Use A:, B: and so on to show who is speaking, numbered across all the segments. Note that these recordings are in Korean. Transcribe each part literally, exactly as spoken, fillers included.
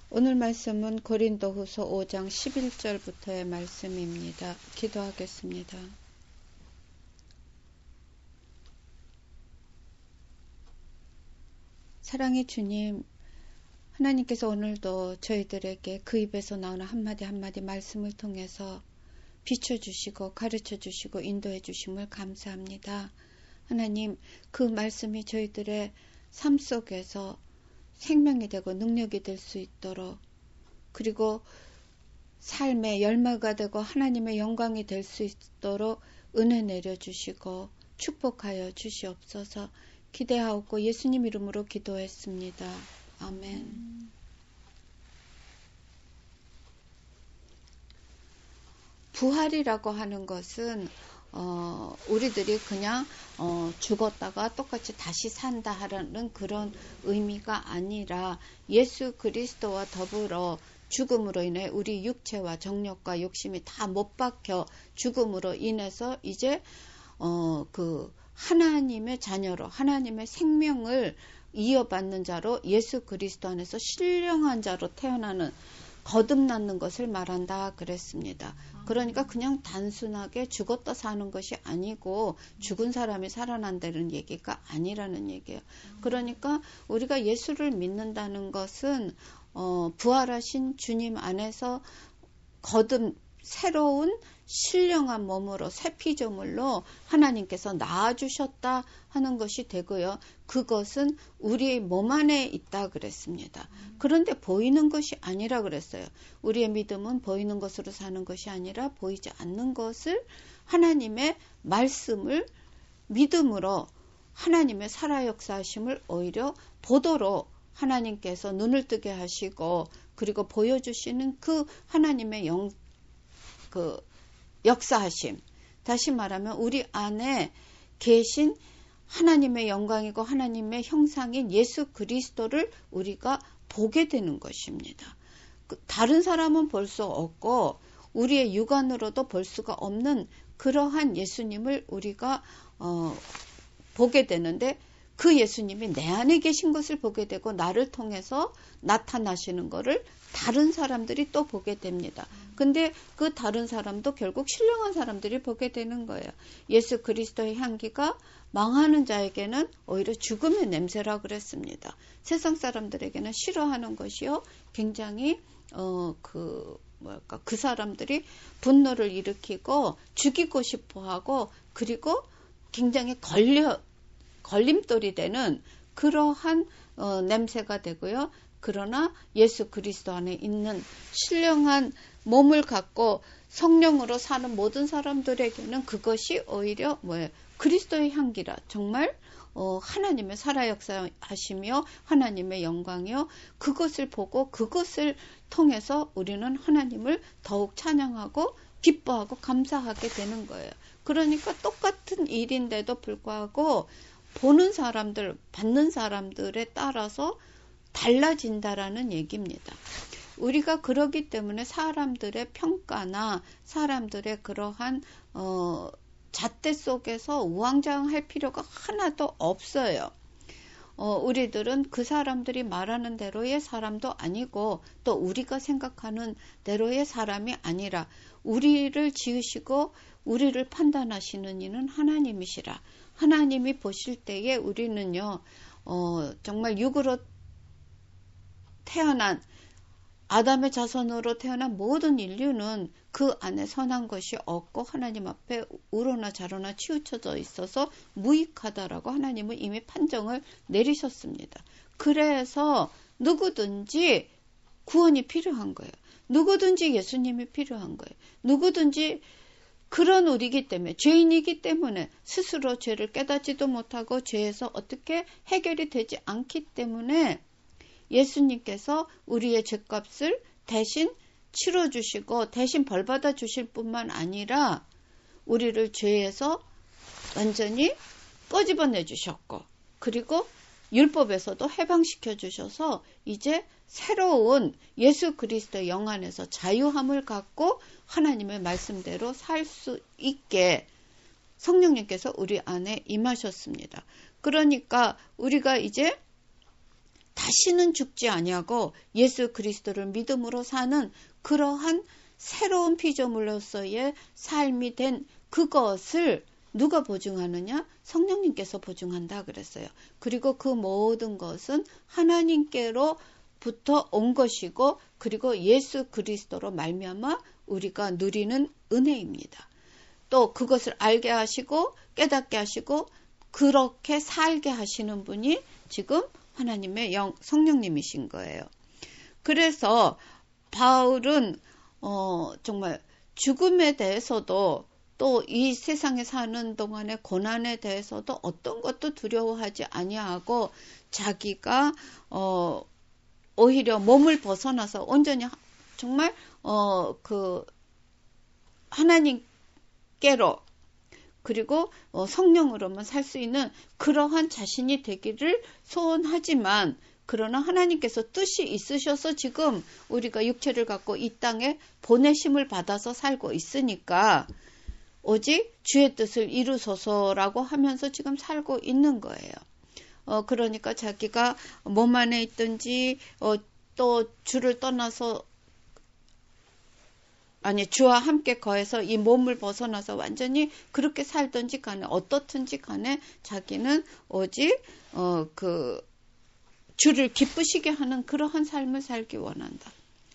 A: 오늘 말씀은 고린도후서 오 장 십일 절부터의 말씀입니다. 기도하겠습니다. 사랑의 주님, 하나님께서 오늘도 저희들에게 그 입에서 나오는 한마디 한마디 말씀을 통해서 비춰주시고 가르쳐주시고 인도해 주심을 감사합니다. 하나님, 그 말씀이 저희들의 삶 속에서 생명이 되고 능력이 될 수 있도록, 그리고 삶의 열매가 되고 하나님의 영광이 될 수 있도록 은혜 내려주시고 축복하여 주시옵소서. 기대하옵고 예수님 이름으로 기도했습니다. 아멘. 부활이라고 하는 것은 어, 우리들이 그냥 어, 죽었다가 똑같이 다시 산다 하는 그런 의미가 아니라 예수 그리스도와 더불어 죽음으로 인해 우리 육체와 정욕과 욕심이 다 못 박혀 죽음으로 인해서 이제 어, 그 하나님의 자녀로 하나님의 생명을 이어받는 자로 예수 그리스도 안에서 신령한 자로 태어나는 거듭나는 것을 말한다 그랬습니다. 그러니까 그냥 단순하게 죽었다 사는 것이 아니고 죽은 사람이 살아난다는 얘기가 아니라는 얘기예요. 그러니까 우리가 예수를 믿는다는 것은 어, 부활하신 주님 안에서 거듭 새로운 신령한 몸으로 새 피조물로 하나님께서 낳아주셨다 하는 것이 되고요. 그것은 우리의 몸 안에 있다 그랬습니다. 그런데 보이는 것이 아니라 그랬어요. 우리의 믿음은 보이는 것으로 사는 것이 아니라 보이지 않는 것을 하나님의 말씀을 믿음으로 하나님의 살아 역사하심을 오히려 보도록 하나님께서 눈을 뜨게 하시고 그리고 보여주시는 그 하나님의 영 그 역사하심, 다시 말하면 우리 안에 계신 하나님의 영광이고 하나님의 형상인 예수 그리스도를 우리가 보게 되는 것입니다. 다른 사람은 볼 수 없고 우리의 육안으로도 볼 수가 없는 그러한 예수님을 우리가 어, 보게 되는데, 그 예수님이 내 안에 계신 것을 보게 되고 나를 통해서 나타나시는 것을 다른 사람들이 또 보게 됩니다. 근데 그 다른 사람도 결국 신령한 사람들이 보게 되는 거예요. 예수 그리스도의 향기가 망하는 자에게는 오히려 죽음의 냄새라 그랬습니다. 세상 사람들에게는 싫어하는 것이요, 굉장히 어, 그 뭐랄까 그 사람들이 분노를 일으키고 죽이고 싶어하고 그리고 굉장히 걸려 걸림돌이 되는 그러한 어, 냄새가 되고요. 그러나 예수 그리스도 안에 있는 신령한 몸을 갖고 성령으로 사는 모든 사람들에게는 그것이 오히려 뭐예요? 그리스도의 향기라. 정말 어, 하나님의 살아 역사하시며 하나님의 영광이요. 그것을 보고 그것을 통해서 우리는 하나님을 더욱 찬양하고 기뻐하고 감사하게 되는 거예요. 그러니까 똑같은 일인데도 불구하고 보는 사람들, 받는 사람들에 따라서 달라진다라는 얘기입니다. 우리가 그러기 때문에 사람들의 평가나 사람들의 그러한 어, 잣대 속에서 우왕좌왕할 필요가 하나도 없어요. 어, 우리들은 그 사람들이 말하는 대로의 사람도 아니고 또 우리가 생각하는 대로의 사람이 아니라 우리를 지으시고 우리를 판단하시는 이는 하나님이시라. 하나님이 보실 때에 우리는요, 어, 정말 육으로 태어난 아담의 자손으로 태어난 모든 인류는 그 안에 선한 것이 없고 하나님 앞에 우로나 자로나 치우쳐져 있어서 무익하다라고 하나님은 이미 판정을 내리셨습니다. 그래서 누구든지 구원이 필요한 거예요. 누구든지 예수님이 필요한 거예요. 누구든지 그런 우리이기 때문에, 죄인이기 때문에 스스로 죄를 깨닫지도 못하고 죄에서 어떻게 해결이 되지 않기 때문에 예수님께서 우리의 죄값을 대신 치러주시고 대신 벌받아 주실 뿐만 아니라 우리를 죄에서 완전히 꺼집어내 주셨고, 그리고 율법에서도 해방시켜 주셔서 이제 새로운 예수 그리스도의 영 안에서 자유함을 갖고 하나님의 말씀대로 살 수 있게 성령님께서 우리 안에 임하셨습니다. 그러니까 우리가 이제 다시는 죽지 아니하고 예수 그리스도를 믿음으로 사는 그러한 새로운 피조물로서의 삶이 된 그것을 누가 보증하느냐? 성령님께서 보증한다 그랬어요. 그리고 그 모든 것은 하나님께로부터 온 것이고 그리고 예수 그리스도로 말미암아 우리가 누리는 은혜입니다. 또 그것을 알게 하시고 깨닫게 하시고 그렇게 살게 하시는 분이 지금 하나님의 영 성령님이신 거예요. 그래서 바울은 어, 정말 죽음에 대해서도 또 이 세상에 사는 동안의 고난에 대해서도 어떤 것도 두려워하지 아니하고 자기가 어, 오히려 몸을 벗어나서 온전히 정말 어, 그 하나님께로 그리고 어, 성령으로만 살 수 있는 그러한 자신이 되기를 소원하지만 그러나 하나님께서 뜻이 있으셔서 지금 우리가 육체를 갖고 이 땅에 보내심을 받아서 살고 있으니까 오직 주의 뜻을 이루소서라고 하면서 지금 살고 있는 거예요. 어, 그러니까 자기가 몸 안에 있든지 어, 또 주를 떠나서 아니 주와 함께 거해서 이 몸을 벗어나서 완전히 그렇게 살든지 간에 어떻든지 간에 자기는 오직 어, 그 주를 기쁘시게 하는 그러한 삶을 살기 원한다.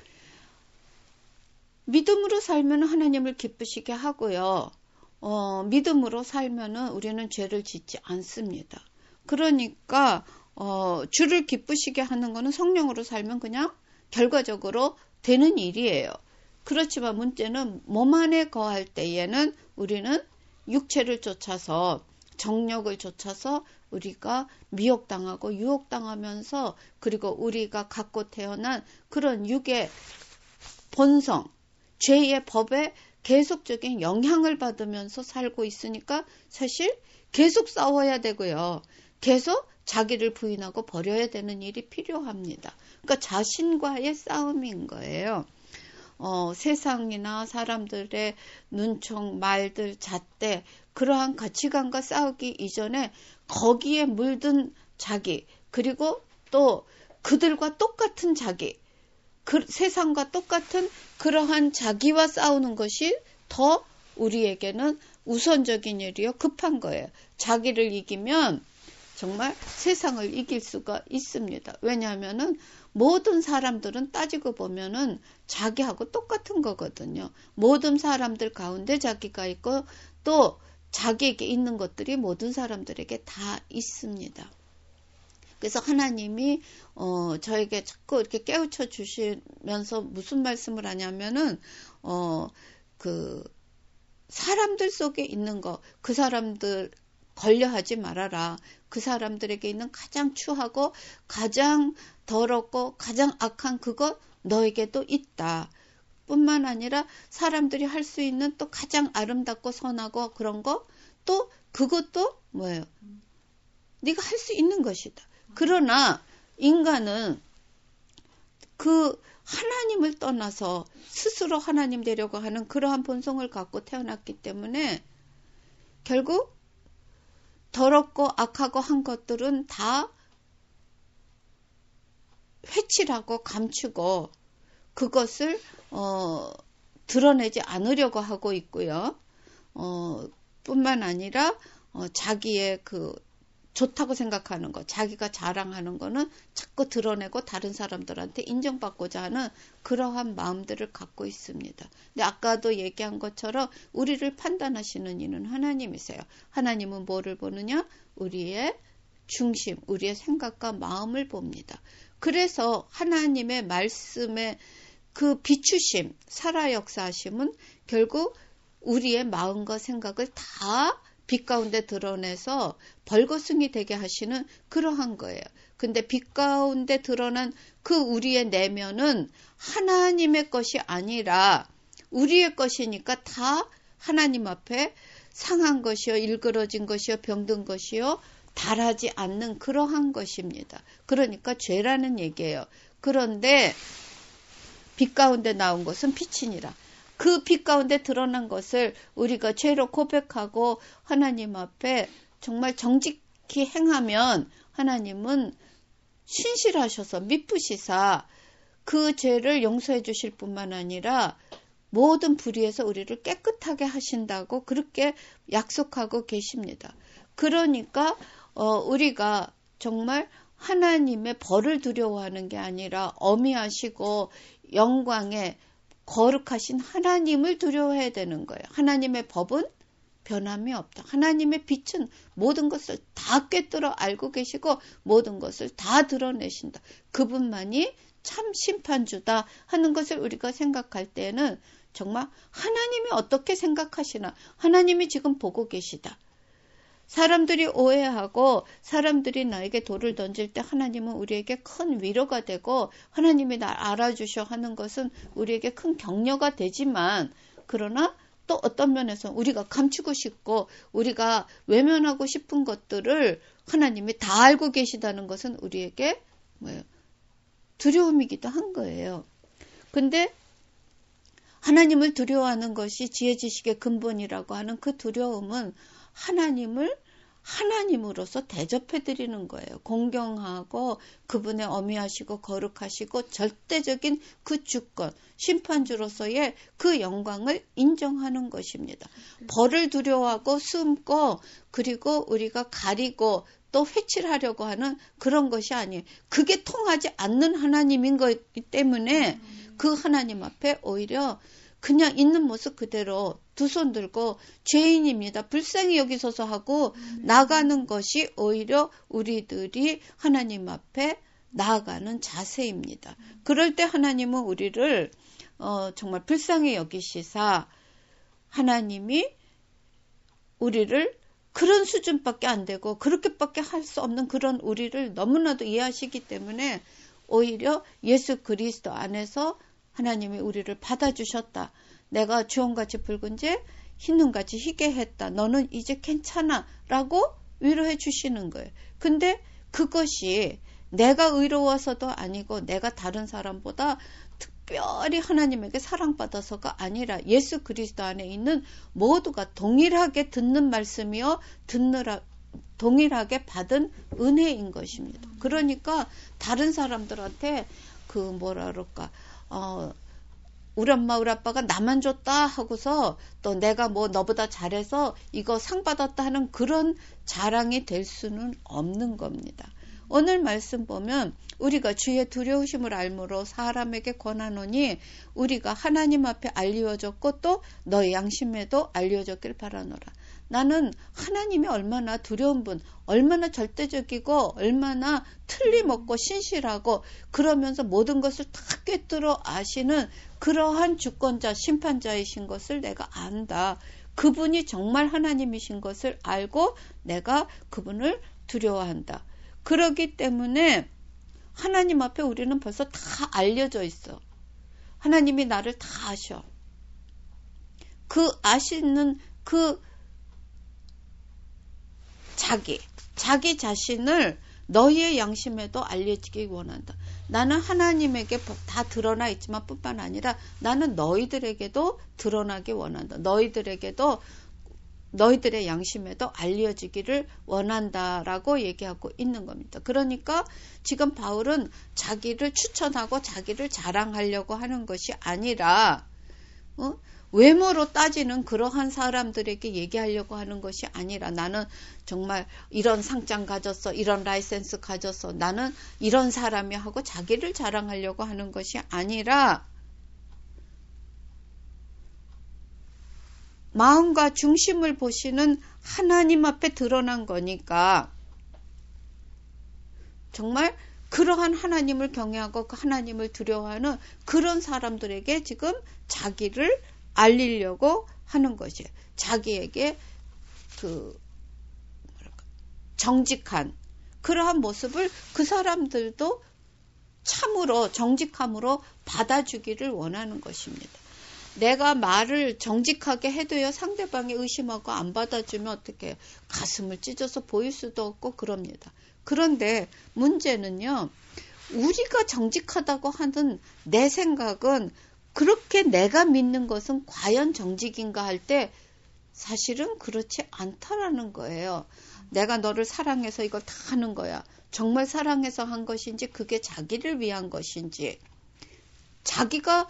A: 믿음으로 살면 하나님을 기쁘시게 하고요. 어, 믿음으로 살면 우리는 죄를 짓지 않습니다. 그러니까 어, 주를 기쁘시게 하는 것은 성령으로 살면 그냥 결과적으로 되는 일이에요. 그렇지만 문제는 몸 안에 거할 때에는 우리는 육체를 쫓아서 정욕을 쫓아서 우리가 미혹당하고 유혹당하면서 그리고 우리가 갖고 태어난 그런 육의 본성, 죄의 법에 계속적인 영향을 받으면서 살고 있으니까 사실 계속 싸워야 되고요. 계속 자기를 부인하고 버려야 되는 일이 필요합니다. 그러니까 자신과의 싸움인 거예요. 어, 세상이나 사람들의 눈총, 말들, 잣대 그러한 가치관과 싸우기 이전에 거기에 물든 자기 그리고 또 그들과 똑같은 자기 그 세상과 똑같은 그러한 자기와 싸우는 것이 더 우리에게는 우선적인 일이요 급한 거예요. 자기를 이기면 정말 세상을 이길 수가 있습니다. 왜냐하면은 모든 사람들은 따지고 보면은 자기하고 똑같은 거거든요. 모든 사람들 가운데 자기가 있고 또 자기에게 있는 것들이 모든 사람들에게 다 있습니다. 그래서 하나님이 어, 저에게 자꾸 이렇게 깨우쳐 주시면서 무슨 말씀을 하냐면은 어, 그 사람들 속에 있는 거, 그 사람들 걸려하지 말아라. 그 사람들에게 있는 가장 추하고 가장 더럽고 가장 악한 그것 너에게도 있다. 뿐만 아니라 사람들이 할 수 있는 또 가장 아름답고 선하고 그런 거 또 그것도 뭐예요? 네가 할 수 있는 것이다. 그러나 인간은 그 하나님을 떠나서 스스로 하나님 되려고 하는 그러한 본성을 갖고 태어났기 때문에 결국 더럽고 악하고 한 것들은 다 회칠하고 감추고 그것을 어, 드러내지 않으려고 하고 있고요. 어, 뿐만 아니라 어, 자기의 그 좋다고 생각하는 거, 자기가 자랑하는 거는 자꾸 드러내고 다른 사람들한테 인정받고자 하는 그러한 마음들을 갖고 있습니다. 근데 아까도 얘기한 것처럼 우리를 판단하시는 이는 하나님이세요. 하나님은 뭐를 보느냐? 우리의 중심, 우리의 생각과 마음을 봅니다. 그래서 하나님의 말씀의 그 비추심, 살아 역사하심은 결국 우리의 마음과 생각을 다 빛 가운데 드러내서 벌거숭이 되게 하시는 그러한 거예요. 근데 빛 가운데 드러난 그 우리의 내면은 하나님의 것이 아니라 우리의 것이니까 다 하나님 앞에 상한 것이요, 일그러진 것이요, 병든 것이요, 달하지 않는 그러한 것입니다. 그러니까 죄라는 얘기예요. 그런데 빛 가운데 나온 것은 빛이니라. 그 빛 가운데 드러난 것을 우리가 죄로 고백하고 하나님 앞에 정말 정직히 행하면 하나님은 신실하셔서 미쁘시사 그 죄를 용서해 주실 뿐만 아니라 모든 불의에서 우리를 깨끗하게 하신다고 그렇게 약속하고 계십니다. 그러니까 어, 우리가 정말 하나님의 벌을 두려워하는 게 아니라 어미하시고 영광에 거룩하신 하나님을 두려워해야 되는 거예요. 하나님의 법은 변함이 없다. 하나님의 빛은 모든 것을 다 꿰뚫어 알고 계시고 모든 것을 다 드러내신다. 그분만이 참 심판주다 하는 것을 우리가 생각할 때는 정말 하나님이 어떻게 생각하시나, 하나님이 지금 보고 계시다. 사람들이 오해하고 사람들이 나에게 돌을 던질 때 하나님은 우리에게 큰 위로가 되고 하나님이 날 알아주셔 하는 것은 우리에게 큰 격려가 되지만, 그러나 또 어떤 면에서 우리가 감추고 싶고 우리가 외면하고 싶은 것들을 하나님이 다 알고 계시다는 것은 우리에게 뭐예요? 두려움이기도 한 거예요. 근데 하나님을 두려워하는 것이 지혜 지식의 근본이라고 하는 그 두려움은 하나님을 하나님으로서 대접해드리는 거예요. 공경하고 그분의 어미하시고 거룩하시고 절대적인 그 주권, 심판주로서의 그 영광을 인정하는 것입니다. 벌을 두려워하고 숨고 그리고 우리가 가리고 또 회칠하려고 하는 그런 것이 아니에요. 그게 통하지 않는 하나님인 거기 때문에 그 하나님 앞에 오히려 그냥 있는 모습 그대로 두 손 들고 죄인입니다. 불쌍히 여기소서 하고 나가는 것이 오히려 우리들이 하나님 앞에 나아가는 자세입니다. 그럴 때 하나님은 우리를 어, 정말 불쌍히 여기시사 하나님이 우리를 그런 수준밖에 안 되고 그렇게밖에 할 수 없는 그런 우리를 너무나도 이해하시기 때문에 오히려 예수 그리스도 안에서 하나님이 우리를 받아주셨다. 내가 주홍같이 붉은지 흰눈같이 희게 했다. 너는 이제 괜찮아. 라고 위로해 주시는 거예요. 근데 그것이 내가 의로워서도 아니고 내가 다른 사람보다 특별히 하나님에게 사랑받아서가 아니라 예수 그리스도 안에 있는 모두가 동일하게 듣는 말씀이요. 듣느라 동일하게 받은 은혜인 것입니다. 그러니까 다른 사람들한테 그 뭐라 그럴까 어 우리 엄마 우리 아빠가 나만 줬다 하고서 또 내가 뭐 너보다 잘해서 이거 상 받았다 하는 그런 자랑이 될 수는 없는 겁니다. 오늘 말씀 보면 우리가 주의 두려우심을 알므로 사람에게 권하노니 우리가 하나님 앞에 알려졌고 또 너의 양심에도 알려졌길 바라노라. 나는 하나님이 얼마나 두려운 분, 얼마나 절대적이고 얼마나 틀림없고 신실하고 그러면서 모든 것을 다 꿰뚫어 아시는 그러한 주권자, 심판자이신 것을 내가 안다. 그분이 정말 하나님이신 것을 알고 내가 그분을 두려워한다. 그렇기 때문에 하나님 앞에 우리는 벌써 다 알려져 있어. 하나님이 나를 다 아셔. 그 아시는 그 자기, 자기 자신을 너희의 양심에도 알려지기 원한다. 나는 하나님에게 다 드러나 있지만 뿐만 아니라 나는 너희들에게도 드러나기 원한다. 너희들에게도 너희들의 양심에도 알려지기를 원한다라고 얘기하고 있는 겁니다. 그러니까 지금 바울은 자기를 추천하고 자기를 자랑하려고 하는 것이 아니라 어? 외모로 따지는 그러한 사람들에게 얘기하려고 하는 것이 아니라 나는 정말 이런 상장 가졌어, 이런 라이센스 가졌어, 나는 이런 사람이 하고 자기를 자랑하려고 하는 것이 아니라 마음과 중심을 보시는 하나님 앞에 드러난 거니까 정말 그러한 하나님을 경외하고 그 하나님을 두려워하는 그런 사람들에게 지금 자기를 알리려고 하는 것이에요. 자기에게 그 뭐랄까, 정직한 그러한 모습을 그 사람들도 참으로 정직함으로 받아주기를 원하는 것입니다. 내가 말을 정직하게 해도요 상대방이 의심하고 안 받아주면 어떻게 가슴을 찢어서 보일 수도 없고 그럽니다. 그런데 문제는요 우리가 정직하다고 하는 내 생각은 그렇게 내가 믿는 것은 과연 정직인가 할 때 사실은 그렇지 않다라는 거예요. 내가 너를 사랑해서 이걸 다 하는 거야. 정말 사랑해서 한 것인지 그게 자기를 위한 것인지 자기가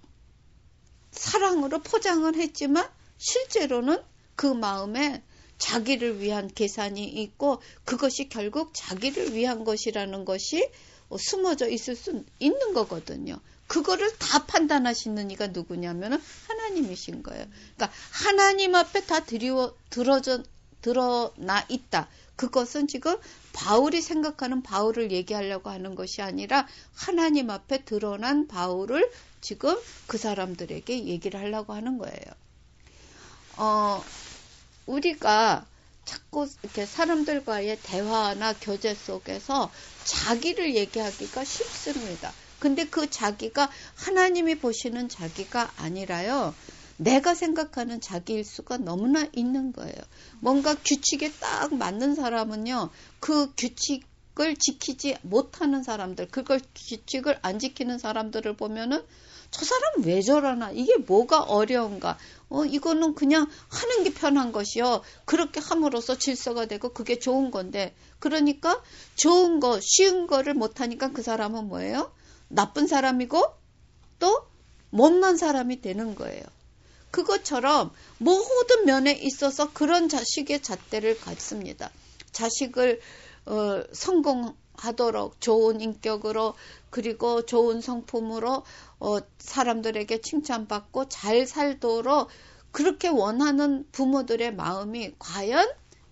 A: 사랑으로 포장을 했지만 실제로는 그 마음에 자기를 위한 계산이 있고 그것이 결국 자기를 위한 것이라는 것이 숨어져 있을 수 있는 거거든요. 그거를 다 판단하시는 이가 누구냐면 하나님이신 거예요. 그러니까 하나님 앞에 다 드리워, 드러져, 드러나 있다. 그것은 지금 바울이 생각하는 바울을 얘기하려고 하는 것이 아니라 하나님 앞에 드러난 바울을 지금 그 사람들에게 얘기를 하려고 하는 거예요. 어, 우리가 자꾸 이렇게 사람들과의 대화나 교제 속에서 자기를 얘기하기가 쉽습니다. 근데 그 자기가 하나님이 보시는 자기가 아니라요. 내가 생각하는 자기일 수가 너무나 있는 거예요. 뭔가 규칙에 딱 맞는 사람은요. 그 규칙을 지키지 못하는 사람들, 그걸 규칙을 안 지키는 사람들을 보면은 저 사람 왜 저러나? 이게 뭐가 어려운가? 어, 이거는 그냥 하는 게 편한 것이요. 그렇게 함으로써 질서가 되고 그게 좋은 건데. 그러니까 좋은 거, 쉬운 거를 못하니까 그 사람은 뭐예요? 나쁜 사람이고 또 못난 사람이 되는 거예요. 그것처럼 모든 면에 있어서 그런 자식의 잣대를 갖습니다. 자식을 어, 성공하도록 좋은 인격으로 그리고 좋은 성품으로 어, 사람들에게 칭찬받고 잘 살도록 그렇게 원하는 부모들의 마음이 과연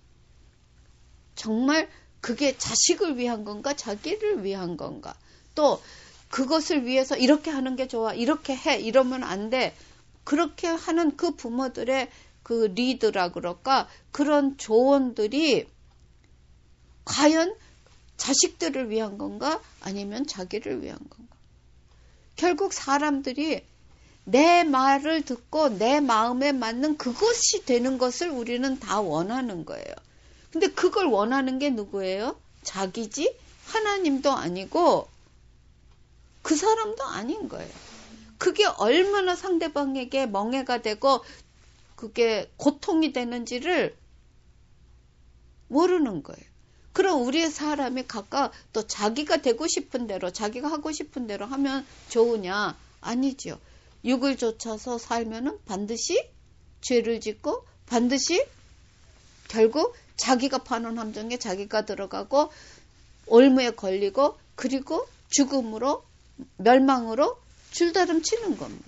A: 정말 그게 자식을 위한 건가 자기를 위한 건가 또 그것을 위해서 이렇게 하는 게 좋아 이렇게 해 이러면 안 돼 그렇게 하는 그 부모들의 그 리드라 그럴까 그런 조언들이 과연 자식들을 위한 건가 아니면 자기를 위한 건가 결국 사람들이 내 말을 듣고 내 마음에 맞는 그것이 되는 것을 우리는 다 원하는 거예요. 근데 그걸 원하는 게 누구예요? 자기지 하나님도 아니고 그 사람도 아닌 거예요. 그게 얼마나 상대방에게 멍해가 되고 그게 고통이 되는지를 모르는 거예요. 그럼 우리의 사람이 각각 또 자기가 되고 싶은 대로 자기가 하고 싶은 대로 하면 좋으냐? 아니죠. 육을 좇아서 살면은 반드시 죄를 짓고 반드시 결국 자기가 파는 함정에 자기가 들어가고 올무에 걸리고 그리고 죽음으로 멸망으로 줄다름치는 겁니다.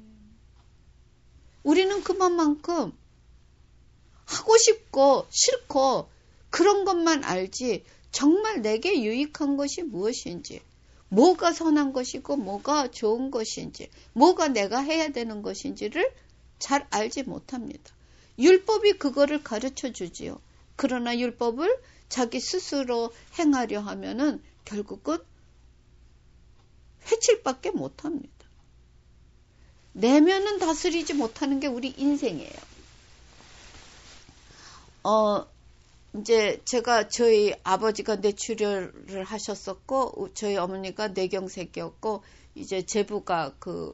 A: 우리는 그만큼 하고 싶고 싫고 그런 것만 알지 정말 내게 유익한 것이 무엇인지 뭐가 선한 것이고 뭐가 좋은 것인지 뭐가 내가 해야 되는 것인지를 잘 알지 못합니다. 율법이 그거를 가르쳐 주지요. 그러나 율법을 자기 스스로 행하려 하면은 결국은 회칠밖에 못합니다. 내면은 다스리지 못하는 게 우리 인생이에요. 어, 이제 제가 저희 아버지가 뇌출혈을 하셨었고, 저희 어머니가 뇌경색이었고, 이제 제부가 그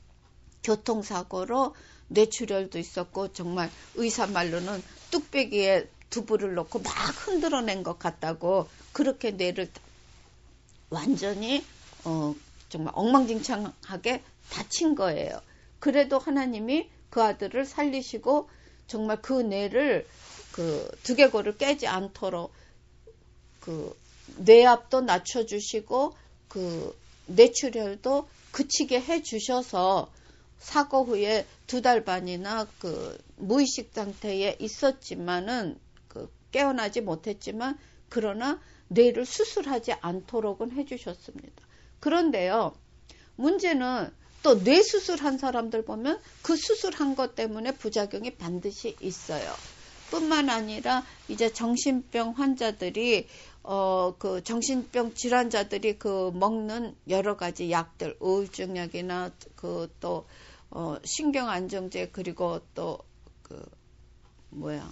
A: 교통사고로 뇌출혈도 있었고, 정말 의사 말로는 뚝배기에 두부를 넣고 막 흔들어낸 것 같다고, 그렇게 뇌를 완전히, 어, 정말 엉망진창하게 다친 거예요. 그래도 하나님이 그 아들을 살리시고 정말 그 뇌를 그 두개골을 깨지 않도록 그 뇌압도 낮춰주시고 그 뇌출혈도 그치게 해주셔서 사고 후에 두 달 반이나 그 무의식 상태에 있었지만은 그 깨어나지 못했지만 그러나 뇌를 수술하지 않도록은 해주셨습니다. 그런데요, 문제는 또 뇌 수술한 사람들 보면 그 수술한 것 때문에 부작용이 반드시 있어요. 뿐만 아니라 이제 정신병 환자들이 어 그 정신병 질환자들이 그 먹는 여러 가지 약들, 우울증약이나 그 또 어 신경 안정제 그리고 또 그 뭐야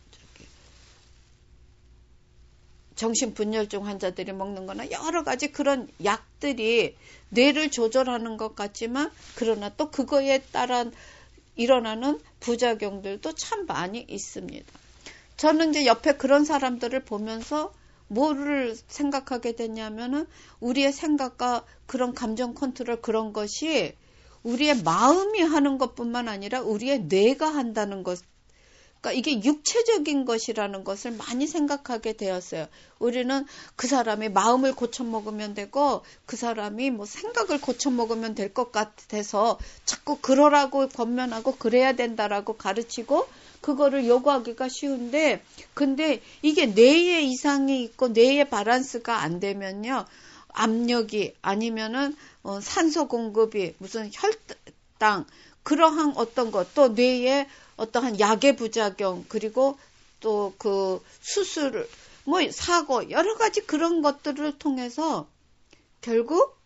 A: 정신분열증 환자들이 먹는 거나 여러 가지 그런 약들이 뇌를 조절하는 것 같지만 그러나 또 그거에 따라 일어나는 부작용들도 참 많이 있습니다. 저는 이제 옆에 그런 사람들을 보면서 뭐를 생각하게 됐냐면은 우리의 생각과 그런 감정 컨트롤 그런 것이 우리의 마음이 하는 것뿐만 아니라 우리의 뇌가 한다는 것. 그러니까 이게 육체적인 것이라는 것을 많이 생각하게 되었어요. 우리는 그 사람이 마음을 고쳐먹으면 되고 그 사람이 뭐 생각을 고쳐먹으면 될 것 같아서 자꾸 그러라고 권면하고 그래야 된다라고 가르치고 그거를 요구하기가 쉬운데 근데 이게 뇌에 이상이 있고 뇌의 밸런스가 안 되면요. 압력이 아니면은 어, 산소 공급이 무슨 혈당 그러한 어떤 것 또 뇌에 어떠한 약의 부작용 그리고 또 그 수술 뭐 사고 여러 가지 그런 것들을 통해서 결국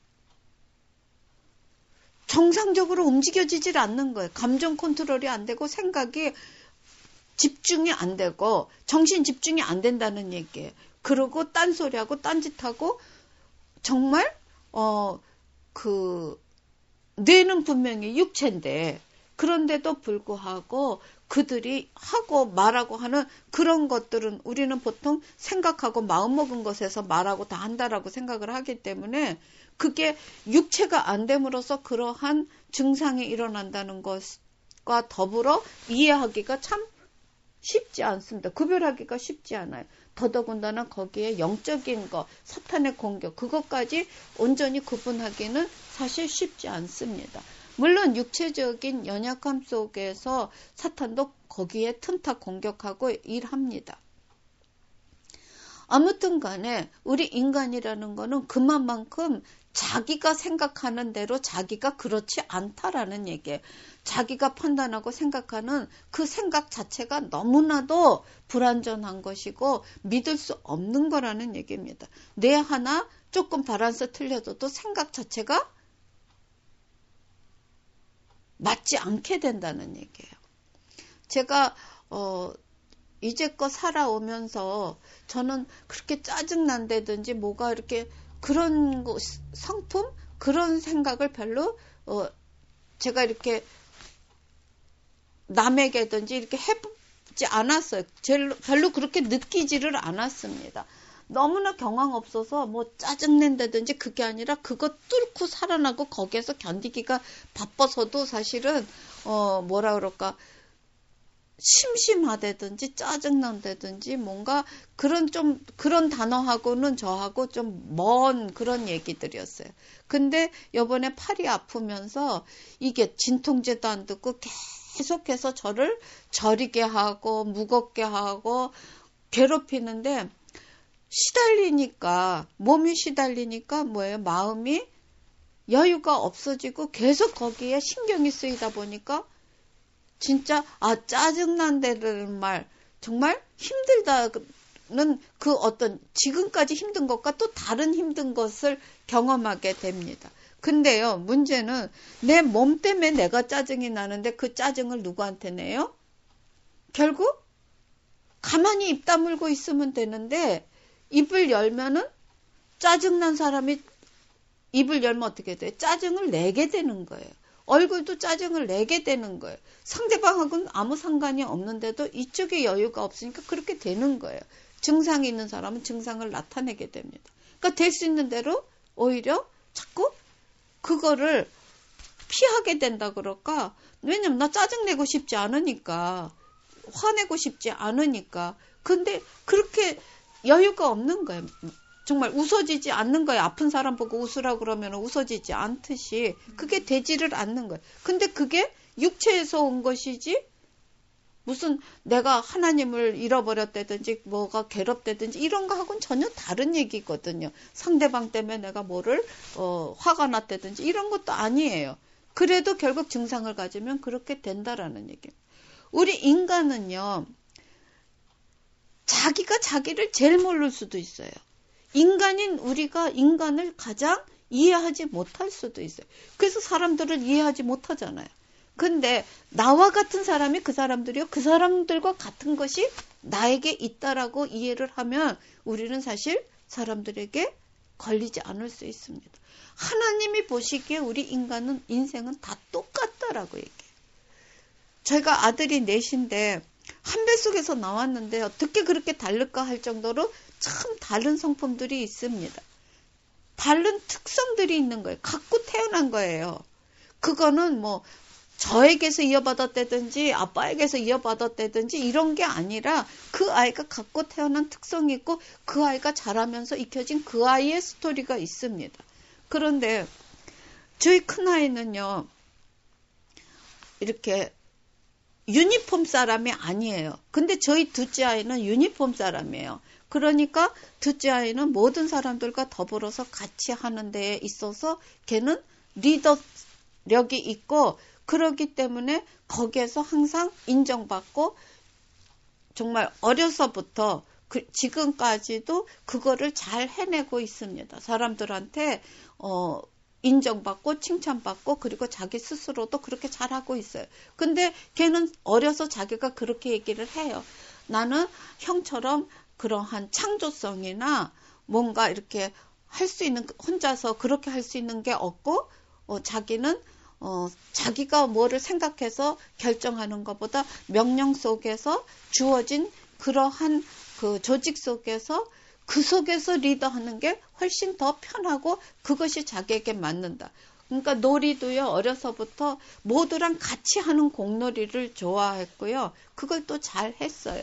A: 정상적으로 움직여지질 않는 거예요. 감정 컨트롤이 안 되고 생각이 집중이 안 되고 정신 집중이 안 된다는 얘기예요. 그러고 딴소리하고 딴짓하고 정말 어 그 뇌는 분명히 육체인데 그런데도 불구하고 그들이 하고 말하고 하는 그런 것들은 우리는 보통 생각하고 마음먹은 것에서 말하고 다 한다라고 생각을 하기 때문에 그게 육체가 안 됨으로써 그러한 증상이 일어난다는 것과 더불어 이해하기가 참 쉽지 않습니다. 구별하기가 쉽지 않아요. 더더군다나 거기에 영적인 것, 사탄의 공격, 그것까지 온전히 구분하기는 사실 쉽지 않습니다. 물론 육체적인 연약함 속에서 사탄도 거기에 틈타 공격하고 일합니다. 아무튼 간에 우리 인간이라는 거는 그만큼 자기가 생각하는 대로 자기가 그렇지 않다라는 얘기예요. 자기가 판단하고 생각하는 그 생각 자체가 너무나도 불완전한 것이고 믿을 수 없는 거라는 얘기입니다. 뇌 하나 조금 밸런스 틀려도 생각 자체가 맞지 않게 된다는 얘기예요. 제가 어 이제껏 살아오면서 저는 그렇게 짜증난다든지 뭐가 이렇게 그런 거, 성품? 그런 생각을 별로 어 제가 이렇게 남에게든지 이렇게 해보지 않았어요. 별로 그렇게 느끼지를 않았습니다. 너무나 경황 없어서 뭐 짜증낸다든지 그게 아니라 그거 뚫고 살아나고 거기에서 견디기가 바빠서도 사실은 어 뭐라 그럴까 심심하다든지 짜증난다든지 뭔가 그런 좀 그런 단어하고는 저하고 좀 먼 그런 얘기들이었어요. 근데 요번에 팔이 아프면서 이게 진통제도 안 듣고 계속해서 저를 저리게 하고 무겁게 하고 괴롭히는데 시달리니까 몸이 시달리니까 뭐예요? 마음이 여유가 없어지고 계속 거기에 신경이 쓰이다 보니까 진짜 아 짜증난다는 말 정말 힘들다는 그 어떤 지금까지 힘든 것과 또 다른 힘든 것을 경험하게 됩니다. 근데요 문제는 내 몸 때문에 내가 짜증이 나는데 그 짜증을 누구한테 내요? 결국 가만히 입 다물고 있으면 되는데 입을 열면은 짜증난 사람이 입을 열면 어떻게 돼요? 짜증을 내게 되는 거예요. 얼굴도 짜증을 내게 되는 거예요. 상대방하고는 아무 상관이 없는데도 이쪽에 여유가 없으니까 그렇게 되는 거예요. 증상이 있는 사람은 증상을 나타내게 됩니다. 그러니까 될 수 있는 대로 오히려 자꾸 그거를 피하게 된다 그럴까? 왜냐면 나 짜증내고 싶지 않으니까. 화내고 싶지 않으니까. 근데 그렇게 여유가 없는 거예요. 정말 웃어지지 않는 거예요. 아픈 사람 보고 웃으라 그러면 웃어지지 않듯이 그게 되지를 않는 거예요. 근데 그게 육체에서 온 것이지 무슨 내가 하나님을 잃어버렸다든지 뭐가 괴롭다든지 이런 거하고는 전혀 다른 얘기거든요. 상대방 때문에 내가 뭐를 어, 화가 났다든지 이런 것도 아니에요. 그래도 결국 증상을 가지면 그렇게 된다라는 얘기예요. 우리 인간은요. 자기가 자기를 제일 모를 수도 있어요. 인간인 우리가 인간을 가장 이해하지 못할 수도 있어요. 그래서 사람들을 이해하지 못하잖아요. 근데 나와 같은 사람이 그 사람들이요. 그 사람들과 같은 것이 나에게 있다라고 이해를 하면 우리는 사실 사람들에게 걸리지 않을 수 있습니다. 하나님이 보시기에 우리 인간은 인생은 다 똑같다라고 얘기해요. 제가 아들이 넷인데 한 뱃속에서 나왔는데 어떻게 그렇게 다를까 할 정도로 참 다른 성품들이 있습니다. 다른 특성들이 있는 거예요. 갖고 태어난 거예요. 그거는 뭐 저에게서 이어받았다든지 아빠에게서 이어받았다든지 이런 게 아니라 그 아이가 갖고 태어난 특성이 있고 그 아이가 자라면서 익혀진 그 아이의 스토리가 있습니다. 그런데 저희 큰아이는요. 이렇게 유니폼 사람이 아니에요. 근데 저희 둘째 아이는 유니폼 사람이에요. 그러니까 둘째 아이는 모든 사람들과 더불어서 같이 하는 데에 있어서 걔는 리더력이 있고 그렇기 때문에 거기에서 항상 인정받고 정말 어려서부터 그 지금까지도 그거를 잘 해내고 있습니다. 사람들한테 어, 인정받고 칭찬받고 그리고 자기 스스로도 그렇게 잘하고 있어요. 근데 걔는 어려서 자기가 그렇게 얘기를 해요. 나는 형처럼 그러한 창조성이나 뭔가 이렇게 할 수 있는 혼자서 그렇게 할 수 있는 게 없고 어, 자기는 어, 자기가 뭐를 생각해서 결정하는 것보다 명령 속에서 주어진 그러한 그 조직 속에서 그 속에서 리더하는 게 훨씬 더 편하고 그것이 자기에게 맞는다. 그러니까 놀이도요. 어려서부터 모두랑 같이 하는 공놀이를 좋아했고요. 그걸 또 잘 했어요.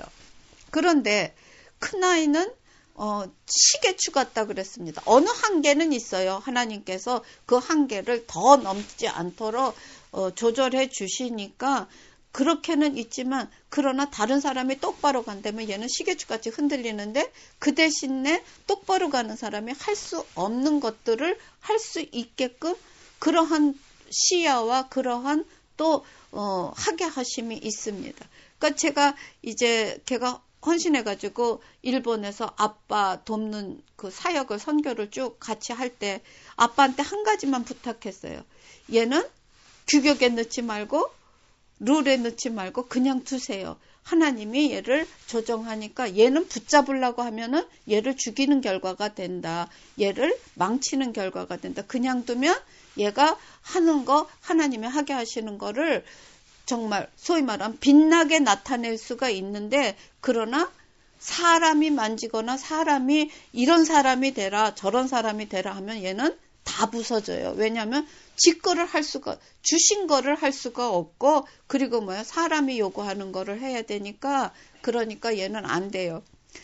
A: 그런데 큰아이는 어, 시계추 같다 그랬습니다. 어느 한계는 있어요. 하나님께서 그 한계를 더 넘지 않도록 어, 조절해 주시니까 그렇게는 있지만 그러나 다른 사람이 똑바로 간다면 얘는 시계추같이 흔들리는데 그 대신에 똑바로 가는 사람이 할 수 없는 것들을 할 수 있게끔 그러한 시야와 그러한 또 어, 하게 하심이 있습니다. 그러니까 제가 이제 걔가 헌신해가지고 일본에서 아빠 돕는 그 사역을 선교를 쭉 같이 할 때 아빠한테 한 가지만 부탁했어요. 얘는 규격에 넣지 말고 룰에 넣지 말고 그냥 두세요. 하나님이 얘를 조정하니까 얘는 붙잡으려고 하면은 얘를 죽이는 결과가 된다. 얘를 망치는 결과가 된다. 그냥 두면 얘가 하는 거 하나님이 하게 하시는 거를 정말 소위 말하면 빛나게 나타낼 수가 있는데 그러나 사람이 만지거나 사람이 이런 사람이 되라 저런 사람이 되라 하면 얘는 다 부서져요. 왜냐하면 지 거를 할 수가 주신 거를 할 수가 없고 그리고 뭐야 사람이 요구하는 거를 해야 되니까 그러니까 얘는 안 돼요.